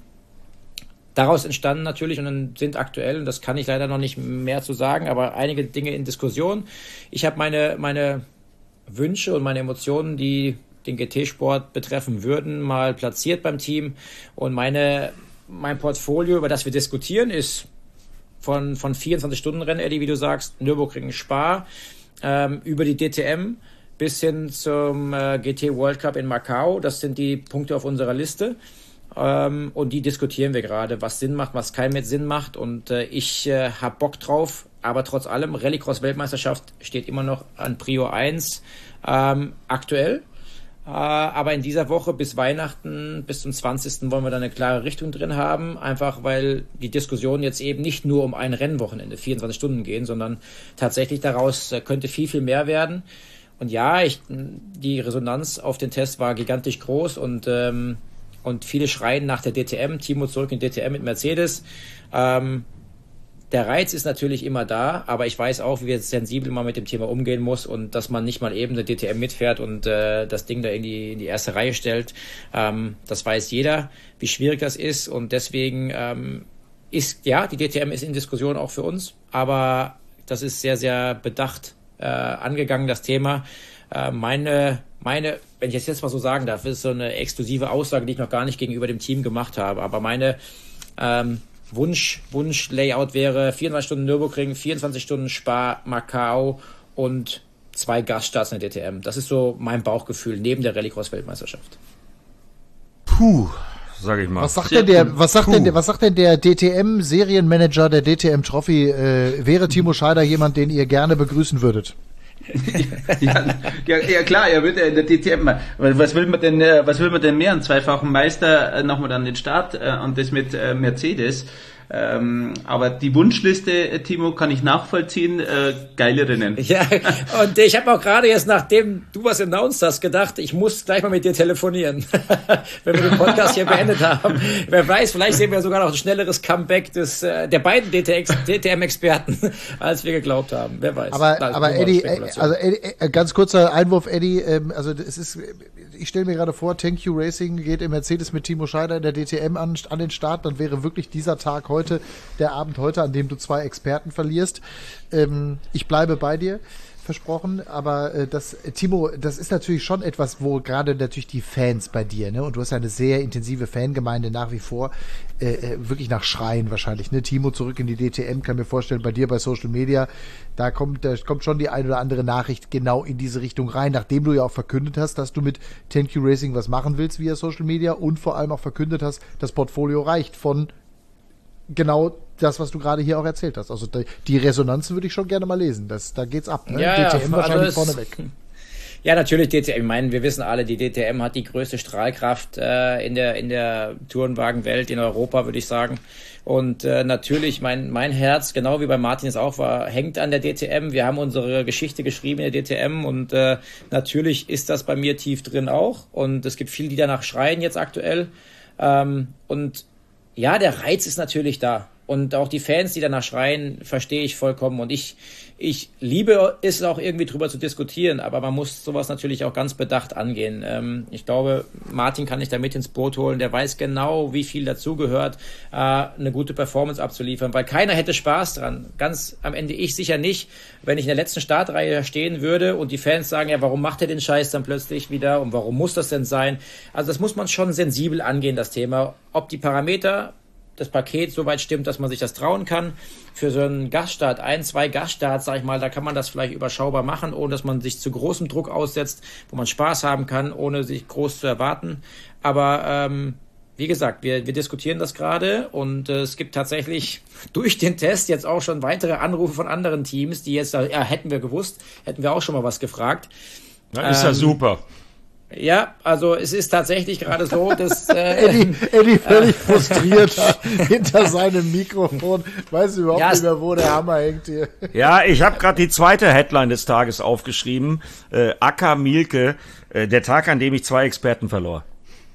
daraus entstanden natürlich und dann sind aktuell, und das kann ich leider noch nicht mehr zu sagen, aber einige Dinge in Diskussion. Ich habe meine Wünsche und meine Emotionen, die den GT-Sport betreffen würden, mal platziert beim Team. Und mein Portfolio, über das wir diskutieren, ist von 24-Stunden-Rennen, Eddie, wie du sagst, Nürburgring, Spa, über die DTM bis hin zum GT World Cup in Macau. Das sind die Punkte auf unserer Liste. Und die diskutieren wir gerade, was Sinn macht, was keinen Sinn macht. Und ich habe Bock drauf, aber trotz allem, Rallycross-Weltmeisterschaft steht immer noch an Prio 1 aktuell. Aber in dieser Woche bis Weihnachten, bis zum 20. wollen wir da eine klare Richtung drin haben. Einfach weil die Diskussionen jetzt eben nicht nur um ein Rennwochenende, 24 Stunden gehen, sondern tatsächlich daraus könnte viel, viel mehr werden. Und ja, die Resonanz auf den Test war gigantisch groß und viele schreien nach der DTM, Timo zurück in DTM mit Mercedes. Der Reiz ist natürlich immer da, aber ich weiß auch, wie jetzt sensibel man mit dem Thema umgehen muss und dass man nicht mal eben eine DTM mitfährt und das Ding da in die erste Reihe stellt. Das weiß jeder, wie schwierig das ist und deswegen die DTM ist in Diskussion auch für uns, aber das ist sehr, sehr bedacht angegangen, das Thema. Meine, wenn ich jetzt mal so sagen darf, ist so eine exklusive Aussage, die ich noch gar nicht gegenüber dem Team gemacht habe, aber meine Wunsch-Layout wäre 24 Stunden Nürburgring, 24 Stunden Spa, Macau und 2 Gaststarts in der DTM. Das ist so mein Bauchgefühl neben der Rallycross-Weltmeisterschaft. Puh, sag ich mal. Was sagt denn der DTM-Serienmanager der DTM Trophy? Wäre Timo Scheider jemand, den ihr gerne begrüßen würdet? ja, klar, er wird in der DTM. Was will man denn mehr? Einen zweifachen Meister nochmal an den Start und das mit Mercedes. Aber die Wunschliste, Timo, kann ich nachvollziehen. Geile Rennen. Ja, und ich habe auch gerade jetzt, nachdem du was announced hast, gedacht, ich muss gleich mal mit dir telefonieren, wenn wir den Podcast hier beendet haben. Wer weiß, vielleicht sehen wir sogar noch ein schnelleres Comeback der beiden DTM-Experten, als wir geglaubt haben. Wer weiß. Aber Eddie, ganz kurzer Einwurf, Eddie, ich stelle mir gerade vor, 10Q Racing geht im Mercedes mit Timo Scheider in der DTM an den Start, dann wäre wirklich dieser Tag heute, der Abend heute, an dem du 2 Experten verlierst. Ich bleibe bei dir. versprochen, aber Timo, das ist natürlich schon etwas, wo gerade natürlich die Fans bei dir, ne, und du hast eine sehr intensive Fangemeinde nach wie vor, wirklich nach Schreien wahrscheinlich, ne, Timo zurück in die DTM, kann mir vorstellen, bei dir bei Social Media, da kommt schon die ein oder andere Nachricht genau in diese Richtung rein, nachdem du ja auch verkündet hast, dass du mit 10Q Racing was machen willst via Social Media und vor allem auch verkündet hast, das Portfolio reicht von genau das, was du gerade hier auch erzählt hast. Also die Resonanzen würde ich schon gerne mal lesen. Da geht's ab. Ne? Ja, DTM wahrscheinlich vorneweg. Ja, natürlich DTM. Ich meine, wir wissen alle, die DTM hat die größte Strahlkraft in der Tourenwagenwelt in Europa, würde ich sagen. Und natürlich, mein Herz, genau wie bei Martin es auch war, hängt an der DTM. Wir haben unsere Geschichte geschrieben in der DTM und natürlich ist das bei mir tief drin auch. Und es gibt viele, die danach schreien jetzt aktuell. Und ja, der Reiz ist natürlich da. Und auch die Fans, die danach schreien, verstehe ich vollkommen. Und ich liebe es auch irgendwie drüber zu diskutieren, aber man muss sowas natürlich auch ganz bedacht angehen. Ich glaube, Martin kann ich da mit ins Boot holen. Der weiß genau, wie viel dazugehört, eine gute Performance abzuliefern, weil keiner hätte Spaß dran. Ganz am Ende ich sicher nicht, wenn ich in der letzten Startreihe stehen würde und die Fans sagen, ja, warum macht er den Scheiß dann plötzlich wieder und warum muss das denn sein? Also das muss man schon sensibel angehen, das Thema. Ob die Parameter, das Paket soweit stimmt, dass man sich das trauen kann. Für so einen Gaststart, 2 Gaststarts, sag ich mal, da kann man das vielleicht überschaubar machen, ohne dass man sich zu großem Druck aussetzt, wo man Spaß haben kann, ohne sich groß zu erwarten. Aber wie gesagt, wir diskutieren das gerade und es gibt tatsächlich durch den Test jetzt auch schon weitere Anrufe von anderen Teams, die jetzt, hätten wir gewusst, hätten wir auch schon mal was gefragt. Ja, ist ja super. Ja, also es ist tatsächlich gerade so, dass Eddie völlig frustriert hinter seinem Mikrofon, weiß überhaupt nicht mehr, wo der Hammer hängt hier. Ja, ich habe gerade die zweite Headline des Tages aufgeschrieben. Acker Mielke, der Tag, an dem ich 2 Experten verlor.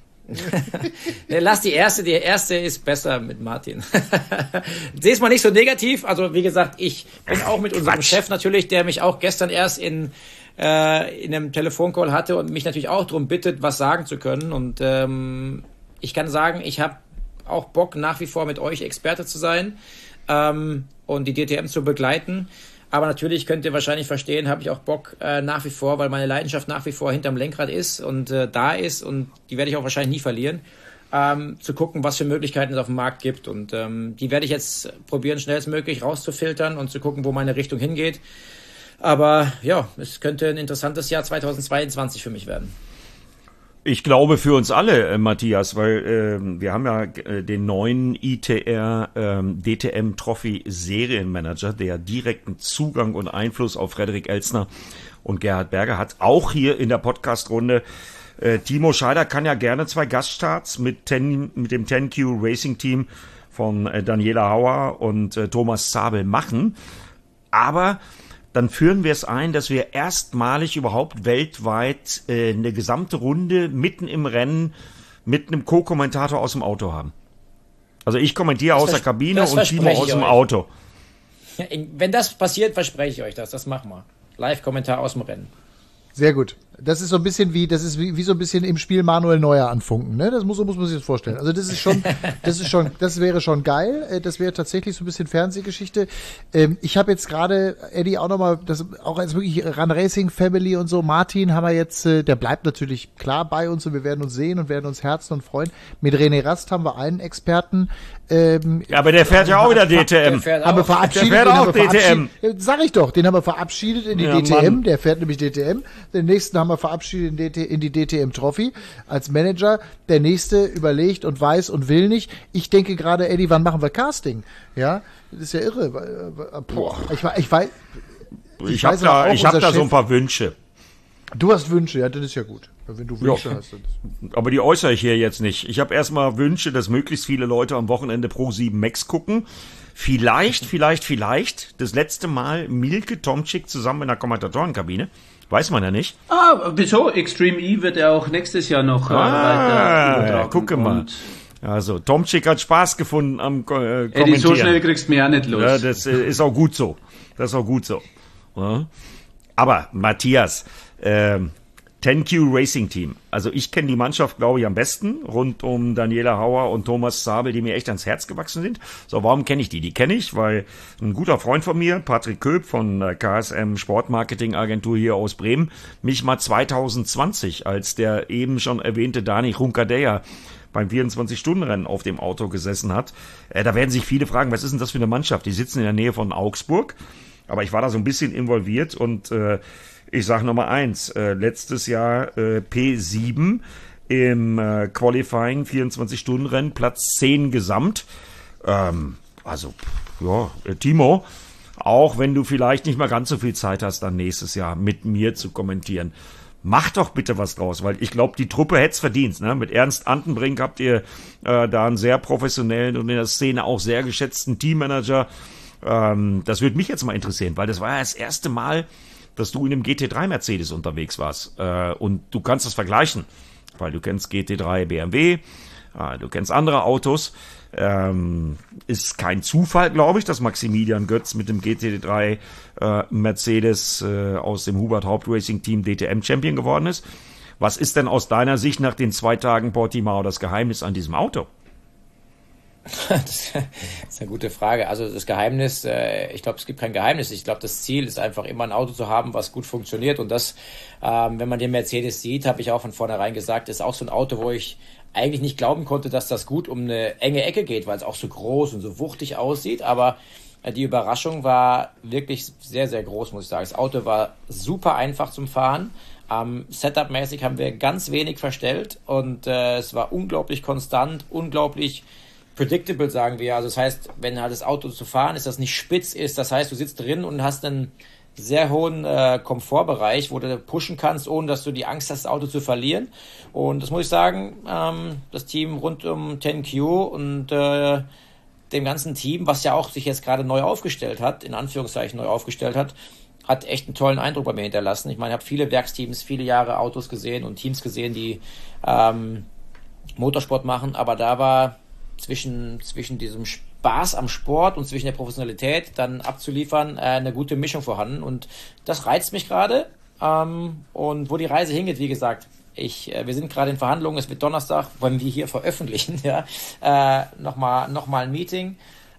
Lass die erste ist besser mit Martin. Seh's mal nicht so negativ, also wie gesagt, ich bin auch mit unserem Chef natürlich, der mich auch gestern erst in einem Telefoncall hatte und mich natürlich auch darum bittet, was sagen zu können. Und ich kann sagen, ich habe auch Bock, nach wie vor mit euch Experte zu sein und die DTM zu begleiten. Aber natürlich könnt ihr wahrscheinlich verstehen, habe ich auch Bock nach wie vor, weil meine Leidenschaft nach wie vor hinterm Lenkrad ist und da ist und die werde ich auch wahrscheinlich nie verlieren. Zu gucken, was für Möglichkeiten es auf dem Markt gibt. Und die werde ich jetzt probieren, schnellstmöglich rauszufiltern und zu gucken, wo meine Richtung hingeht. Aber ja, es könnte ein interessantes Jahr 2022 für mich werden. Ich glaube für uns alle, Matthias, weil wir haben ja den neuen ITR DTM Trophy Serienmanager, der direkten Zugang und Einfluss auf Frederik Elsner und Gerhard Berger hat. Auch hier in der Podcast-Runde. Timo Scheider kann ja gerne 2 Gaststarts mit dem 10Q Racing Team von Daniela Hauer und Thomas Zabel machen. Aber dann führen wir es ein, dass wir erstmalig überhaupt weltweit eine gesamte Runde mitten im Rennen mit einem Co-Kommentator aus dem Auto haben. Also ich kommentiere aus der Kabine und Timo aus dem Auto. Ja, wenn das passiert, verspreche ich euch das. Das machen wir. Live-Kommentar aus dem Rennen. Sehr gut. Das ist so ein bisschen wie so ein bisschen im Spiel Manuel Neuer anfunken, ne? Das muss man sich das vorstellen. Also das wäre schon geil. Das wäre tatsächlich so ein bisschen Fernsehgeschichte. Ich habe jetzt gerade, Eddie, auch nochmal, das auch als wirklich Run Racing Family und so. Martin haben wir jetzt, der bleibt natürlich klar bei uns und wir werden uns sehen und werden uns herzen und freuen. Mit René Rast haben wir einen Experten. Ja, aber der fährt ja auch wieder DTM. Haben wir verabschiedet. Der fährt auch DTM. Sag ich doch, den haben wir verabschiedet in die DTM. Mann. Der fährt nämlich DTM. Den nächsten haben wir verabschiedet in die DTM Trophy als Manager. Der nächste überlegt und weiß und will nicht. Ich denke gerade, Eddie, wann machen wir Casting? Ja, das ist ja irre. Boah. Ich habe da so ein paar Wünsche. Du hast Wünsche, ja, das ist ja gut. Wenn du Wünsche hast. Aber die äußere ich hier jetzt nicht. Ich habe erstmal Wünsche, dass möglichst viele Leute am Wochenende Pro7 Max gucken. Vielleicht das letzte Mal Mielke Tomczyk zusammen in der Kommentatorenkabine. Weiß man ja nicht. Wieso? Extreme E wird ja auch nächstes Jahr noch weiter übertragen. Gucke mal. Also, Tomczyk hat Spaß gefunden am Kommentieren. Eddie, so schnell kriegst du mich auch nicht los. Ja, das ist auch gut so. Ja. Aber, Matthias, 10Q Racing Team. Also ich kenne die Mannschaft, glaube ich, am besten, rund um Daniela Hauer und Thomas Zabel, die mir echt ans Herz gewachsen sind. So, warum kenne ich die? Die kenne ich, weil ein guter Freund von mir, Patrick Köp von KSM Sportmarketing Agentur hier aus Bremen, mich mal 2020, als der eben schon erwähnte Dani Runkadeja beim 24-Stunden-Rennen auf dem Auto gesessen hat. Da werden sich viele fragen, was ist denn das für eine Mannschaft? Die sitzen in der Nähe von Augsburg, aber ich war da so ein bisschen involviert und ich sage Nummer 1, letztes Jahr P7 im Qualifying 24-Stunden-Rennen, Platz 10 gesamt. Timo, auch wenn du vielleicht nicht mal ganz so viel Zeit hast, dann nächstes Jahr mit mir zu kommentieren, mach doch bitte was draus, weil ich glaube, die Truppe hätte es verdient. Ne? Mit Ernst Antenbrink habt ihr da einen sehr professionellen und in der Szene auch sehr geschätzten Teammanager. Das würde mich jetzt mal interessieren, weil das war ja das erste Mal, dass du in einem GT3 Mercedes unterwegs warst. Und du kannst das vergleichen, weil du kennst GT3 BMW, du kennst andere Autos. Ist kein Zufall, glaube ich, dass Maximilian Götz mit dem GT3 Mercedes aus dem Hubert Haupt Racing Team DTM Champion geworden ist. Was ist denn aus deiner Sicht nach den 2 Tagen Portimao das Geheimnis an diesem Auto? Das ist eine gute Frage. Also das Geheimnis, ich glaube, es gibt kein Geheimnis. Ich glaube, das Ziel ist einfach immer ein Auto zu haben, was gut funktioniert. Und das, wenn man den Mercedes sieht, habe ich auch von vornherein gesagt, ist auch so ein Auto, wo ich eigentlich nicht glauben konnte, dass das gut um eine enge Ecke geht, weil es auch so groß und so wuchtig aussieht. Aber die Überraschung war wirklich sehr, sehr groß, muss ich sagen. Das Auto war super einfach zum Fahren. Setup-mäßig haben wir ganz wenig verstellt und es war unglaublich konstant, unglaublich predictable, sagen wir. Also das heißt, wenn halt das Auto zu fahren ist, das nicht spitz ist, das heißt, du sitzt drin und hast einen sehr hohen Komfortbereich, wo du pushen kannst, ohne dass du die Angst hast, das Auto zu verlieren. Und das muss ich sagen, das Team rund um 10Q und dem ganzen Team, was ja auch sich jetzt gerade neu aufgestellt hat, in Anführungszeichen neu aufgestellt hat echt einen tollen Eindruck bei mir hinterlassen. Ich meine, ich habe viele Werksteams, viele Jahre Autos gesehen und Teams gesehen, die Motorsport machen, aber da war zwischen diesem Spaß am Sport und zwischen der Professionalität dann abzuliefern eine gute Mischung vorhanden und das reizt mich gerade und wo die Reise hingeht, wie gesagt, wir sind gerade in Verhandlungen, es wird Donnerstag, wollen wir hier veröffentlichen, nochmal ein Meeting,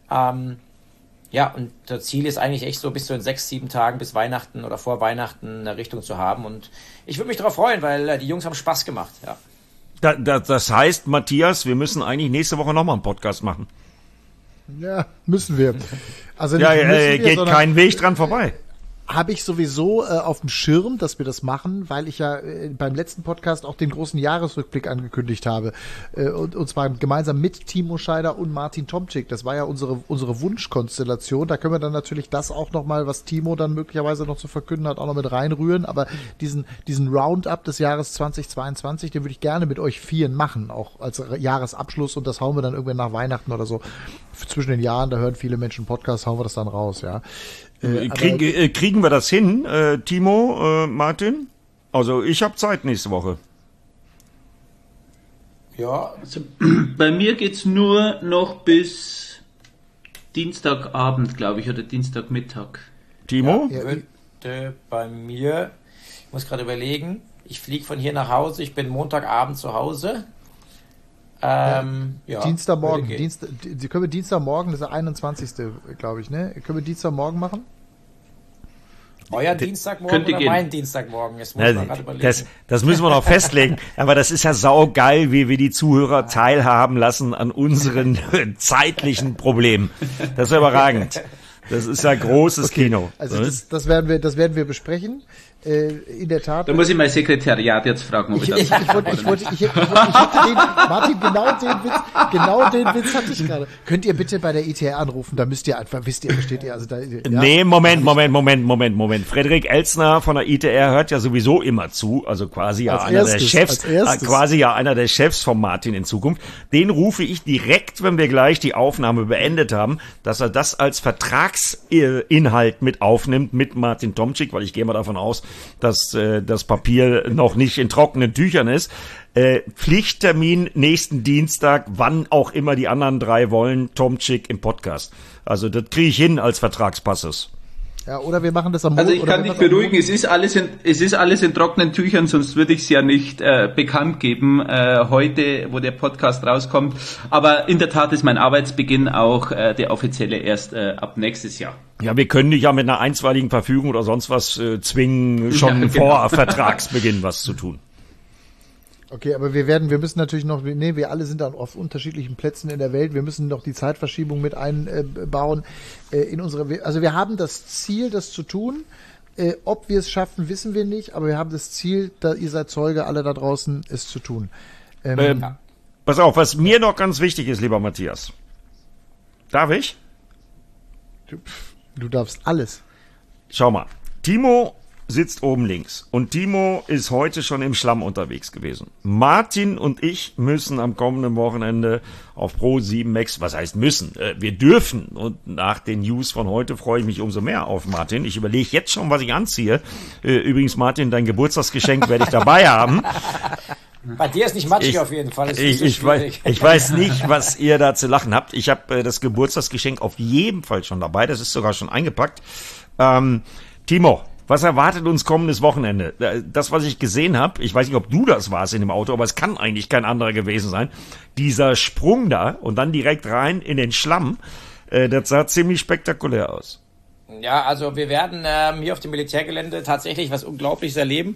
und das Ziel ist eigentlich echt so bis zu in 6-7 Tagen bis Weihnachten oder vor Weihnachten eine Richtung zu haben und ich würde mich darauf freuen, weil die Jungs haben Spaß gemacht, ja. Das heißt, Matthias, wir müssen eigentlich nächste Woche nochmal einen Podcast machen. Ja, müssen wir. Also geht kein Weg dran vorbei. Habe ich sowieso auf dem Schirm, dass wir das machen, weil ich ja beim letzten Podcast auch den großen Jahresrückblick angekündigt habe. Und zwar gemeinsam mit Timo Scheider und Martin Tomczyk. Das war ja unsere Wunschkonstellation. Da können wir dann natürlich das auch nochmal, was Timo dann möglicherweise noch zu verkünden hat, auch noch mit reinrühren. Aber diesen Roundup des Jahres 2022, den würde ich gerne mit euch vieren machen, auch als Jahresabschluss. Und das hauen wir dann irgendwann nach Weihnachten oder so. Zwischen den Jahren, da hören viele Menschen Podcasts, hauen wir das dann raus, ja. Kriegen wir das hin, Timo, Martin? Also ich habe Zeit nächste Woche. Ja. Also, bei mir geht's nur noch bis Dienstagabend, glaube ich, oder Dienstagmittag. Timo? Ja, bei mir, ich muss gerade überlegen, ich fliege von hier nach Hause, ich bin Montagabend zu Hause. Dienstagmorgen. Können wir Dienstagmorgen, das ist der 21. glaube ich, ne? Können wir Dienstagmorgen machen? Euer Dienstagmorgen oder mein Dienstagmorgen? Jetzt muss man gerade überlegen. Das müssen wir noch festlegen. Aber das ist ja saugeil, wie wir die Zuhörer teilhaben lassen an unseren zeitlichen Problemen. Das ist überragend. Das ist ja großes Kino. Also das werden wir besprechen. In der Tat. Da muss ich mein Sekretariat jetzt fragen, ob ich das Martin, genau den Witz hatte ich gerade. Könnt ihr bitte bei der ITR anrufen? Da müsst ihr einfach, versteht ihr? Also da, ja. Nee, Moment. Frederik Elzner von der ITR hört ja sowieso immer zu, also quasi ja einer der Chefs von Martin in Zukunft. Den rufe ich direkt, wenn wir gleich die Aufnahme beendet haben, dass er das als Vertragsinhalt mit aufnimmt mit Martin Tomczyk, weil ich gehe mal davon aus, dass das Papier noch nicht in trockenen Tüchern ist. Pflichttermin nächsten Dienstag, wann auch immer die anderen drei wollen, Tomczyk im Podcast. Also das kriege ich hin als Vertragspassus. Ja, oder wir machen das am Montag. Also ich kann dich beruhigen, es ist alles in trockenen Tüchern, sonst würde ich es ja nicht bekannt geben, heute, wo der Podcast rauskommt. Aber in der Tat ist mein Arbeitsbeginn auch der offizielle erst ab nächstes Jahr. Ja, wir können dich ja mit einer einstweiligen Verfügung oder sonst was zwingen, schon vor Vertragsbeginn was zu tun. Okay, aber wir müssen natürlich noch, wir alle sind dann auf unterschiedlichen Plätzen in der Welt, wir müssen noch die Zeitverschiebung mit einbauen also wir haben das Ziel, das zu tun, ob wir es schaffen, wissen wir nicht, aber wir haben das Ziel, ihr seid Zeuge, alle da draußen, es zu tun. Pass auf, was mir noch ganz wichtig ist, lieber Matthias. Darf ich? Du darfst alles. Schau mal, Timo sitzt oben links und Timo ist heute schon im Schlamm unterwegs gewesen. Martin und ich müssen am kommenden Wochenende auf Pro7 Max, was heißt müssen? Wir dürfen, und nach den News von heute freue ich mich umso mehr auf Martin. Ich überlege jetzt schon, was ich anziehe. Übrigens, Martin, dein Geburtstagsgeschenk werde ich dabei haben. Bei dir ist nicht matschig auf jeden Fall. Ich weiß nicht, was ihr da zu lachen habt. Ich habe das Geburtstagsgeschenk auf jeden Fall schon dabei. Das ist sogar schon eingepackt. Timo, was erwartet uns kommendes Wochenende? Das, was ich gesehen habe, ich weiß nicht, ob du das warst in dem Auto, aber es kann eigentlich kein anderer gewesen sein. Dieser Sprung da und dann direkt rein in den Schlamm, das sah ziemlich spektakulär aus. Ja, also wir werden hier auf dem Militärgelände tatsächlich was Unglaubliches erleben.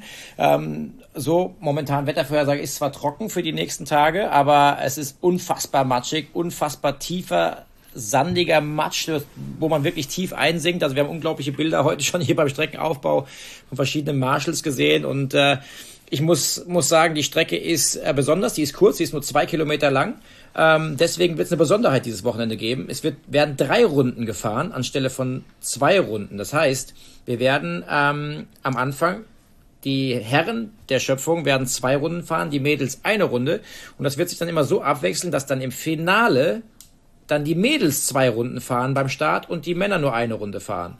So momentan Wettervorhersage ist zwar trocken für die nächsten Tage, aber es ist unfassbar matschig, unfassbar tiefer, sandiger Matsch, wo man wirklich tief einsinkt. Also wir haben unglaubliche Bilder heute schon hier beim Streckenaufbau von verschiedenen Marshals gesehen und ich muss sagen, die Strecke ist besonders, die ist kurz, die ist nur 2 Kilometer lang. Deswegen wird es eine Besonderheit dieses Wochenende geben. Werden 3 Runden gefahren anstelle von 2 Runden. Das heißt, wir werden am Anfang, die Herren der Schöpfung werden 2 Runden fahren, die Mädels 1 Runde. Und das wird sich dann immer so abwechseln, dass dann im Finale dann die Mädels 2 Runden fahren beim Start und die Männer nur 1 Runde fahren.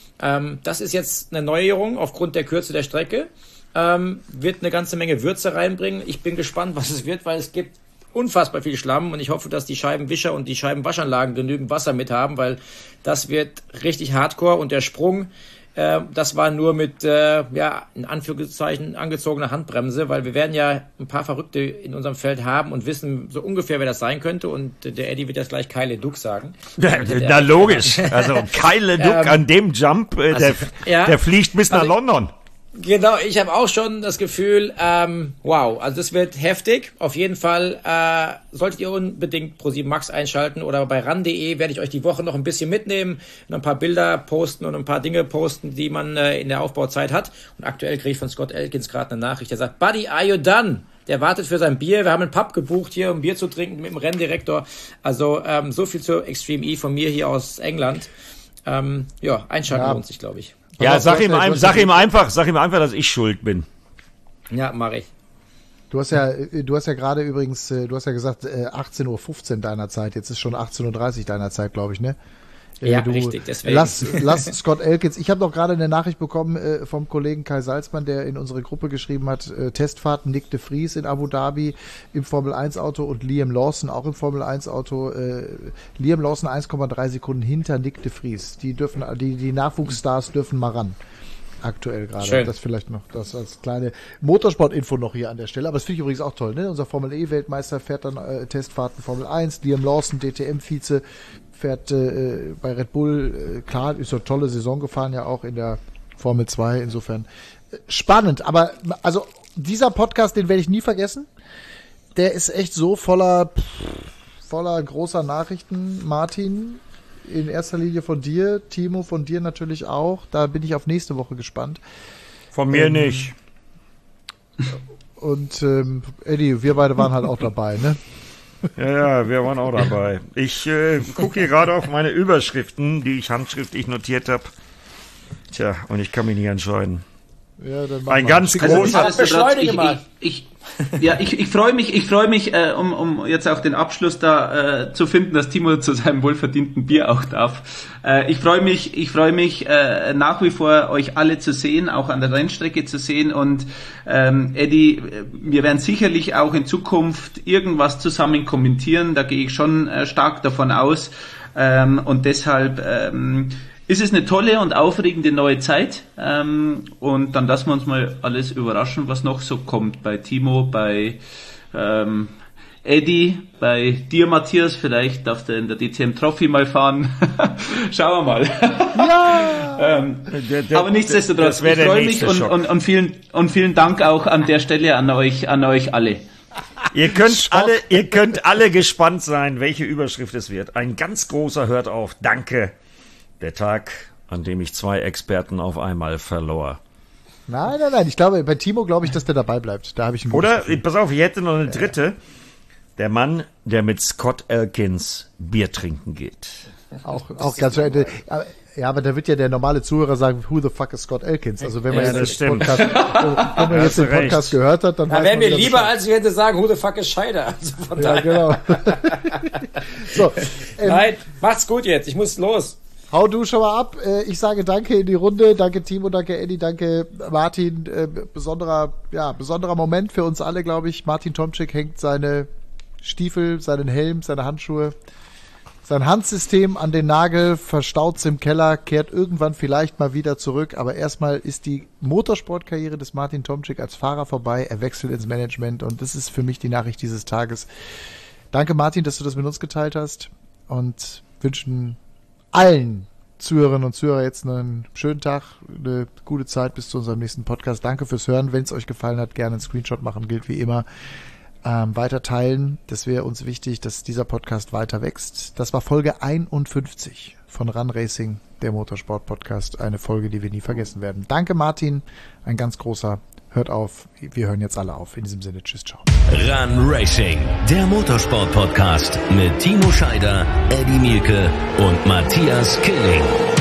Das ist jetzt eine Neuerung aufgrund der Kürze der Strecke. Wird eine ganze Menge Würze reinbringen. Ich bin gespannt, was es wird, weil es gibt unfassbar viel Schlamm und ich hoffe, dass die Scheibenwischer und die Scheibenwaschanlagen genügend Wasser mit haben, weil das wird richtig hardcore und der Sprung, das war nur mit, in Anführungszeichen angezogener Handbremse, weil wir werden ja ein paar Verrückte in unserem Feld haben und wissen so ungefähr, wer das sein könnte und der Eddie wird jetzt gleich Kyle LeDuc sagen. Na logisch, also Kyle LeDuc an dem Jump, der fliegt bis nach London. Genau, ich habe auch schon das Gefühl, wow, also das wird heftig. Auf jeden Fall solltet ihr unbedingt Pro7 Max einschalten oder bei ran.de werde ich euch die Woche noch ein bisschen mitnehmen und ein paar Bilder posten und ein paar Dinge posten, die man in der Aufbauzeit hat. Und aktuell kriege ich von Scott Elkins gerade eine Nachricht, der sagt, Buddy, are you done? Der wartet für sein Bier. Wir haben einen Pub gebucht hier, um Bier zu trinken mit dem Renndirektor. Also so viel zu Extreme E von mir hier aus England. Einschalten lohnt sich, glaube ich. Ja, sag ihm einfach, dass ich schuld bin. Ja, mache ich. Du hast ja gerade übrigens, du hast ja gesagt 18:15 Uhr deiner Zeit, jetzt ist schon 18:30 Uhr deiner Zeit, glaube ich, ne? Ja, richtig, deswegen. Lass Scott Elkins. Ich habe noch gerade eine Nachricht bekommen vom Kollegen Kai Salzmann, der in unsere Gruppe geschrieben hat, Testfahrten Nick de Vries in Abu Dhabi im Formel-1-Auto und Liam Lawson auch im Formel-1-Auto. Liam Lawson 1,3 Sekunden hinter Nick de Vries. Die Nachwuchsstars dürfen mal ran. Aktuell gerade. Schön. Das vielleicht noch, das als kleine Motorsport-Info noch hier an der Stelle. Aber das finde ich übrigens auch toll, ne? Unser Formel-E-Weltmeister fährt dann Testfahrten Formel 1, Liam Lawson, DTM-Vize, fährt bei Red Bull, klar, ist eine tolle Saison gefahren, ja auch in der Formel 2, insofern spannend. Aber also dieser Podcast, den werde ich nie vergessen. Der ist echt so voller großer Nachrichten. Martin, in erster Linie von dir, Timo, von dir natürlich auch. Da bin ich auf nächste Woche gespannt. Von mir nicht. Und Eddie, wir beide waren halt auch dabei, ne? Ja, wir waren auch dabei. Ich gucke hier gerade auf meine Überschriften, die ich handschriftlich notiert habe. Tja, und ich kann mich nicht entscheiden. Ja, dann ein ganz großer... Ich freue mich, um jetzt auch den Abschluss da zu finden, dass Timo zu seinem wohlverdienten Bier auch darf. Ich freue mich nach wie vor, euch alle zu sehen, auch an der Rennstrecke zu sehen. Und Eddie, wir werden sicherlich auch in Zukunft irgendwas zusammen kommentieren. Da gehe ich schon stark davon aus. Und deshalb ist es eine tolle und aufregende neue Zeit. Und dann lassen wir uns mal alles überraschen, was noch so kommt bei Timo, bei Eddie, bei dir, Matthias. Vielleicht darf der in der DTM Trophy mal fahren. Schauen wir mal. Ja! Aber nichtsdestotrotz, ich freue mich und vielen Dank auch an der Stelle an euch alle. Ihr könnt alle gespannt sein, welche Überschrift es wird. Ein ganz großer Hört auf. Danke. Der Tag, an dem ich 2 Experten auf einmal verlor. Nein. Ich glaube, bei Timo glaube ich, dass der dabei bleibt. Da habe ich einen Oder, pass auf, ich hätte noch eine dritte. Der Mann, der mit Scott Elkins Bier trinken geht. Auch ganz schön. Ja, aber da wird ja der normale Zuhörer sagen, who the fuck is Scott Elkins? Also wenn man jetzt den Podcast gehört hat, dann da wäre mir lieber, als ich hätte sagen, who the fuck is Scheider. Also von daher. Genau. So, nein, macht's gut jetzt, ich muss los. Hau du schon mal ab. Ich sage danke in die Runde. Danke Timo, danke Eddie, danke Martin. Besonderer Moment für uns alle, glaube ich. Martin Tomczyk hängt seine Stiefel, seinen Helm, seine Handschuhe, sein Handsystem an den Nagel, verstaut's im Keller, kehrt irgendwann vielleicht mal wieder zurück. Aber erstmal ist die Motorsportkarriere des Martin Tomczyk als Fahrer vorbei. Er wechselt ins Management und das ist für mich die Nachricht dieses Tages. Danke Martin, dass du das mit uns geteilt hast und wünschen allen Zuhörerinnen und Zuhörer jetzt einen schönen Tag, eine gute Zeit bis zu unserem nächsten Podcast. Danke fürs Hören. Wenn es euch gefallen hat, gerne einen Screenshot machen, gilt wie immer. Weiter teilen, das wäre uns wichtig, dass dieser Podcast weiter wächst. Das war Folge 51 von Run Racing, der Motorsport-Podcast. Eine Folge, die wir nie vergessen werden. Danke Martin, ein ganz großer. Hört auf, wir hören jetzt alle auf. In diesem Sinne, tschüss, ciao. Run Racing, der Motorsport-Podcast mit Timo Scheider, Eddie Mielke und Matthias Killing.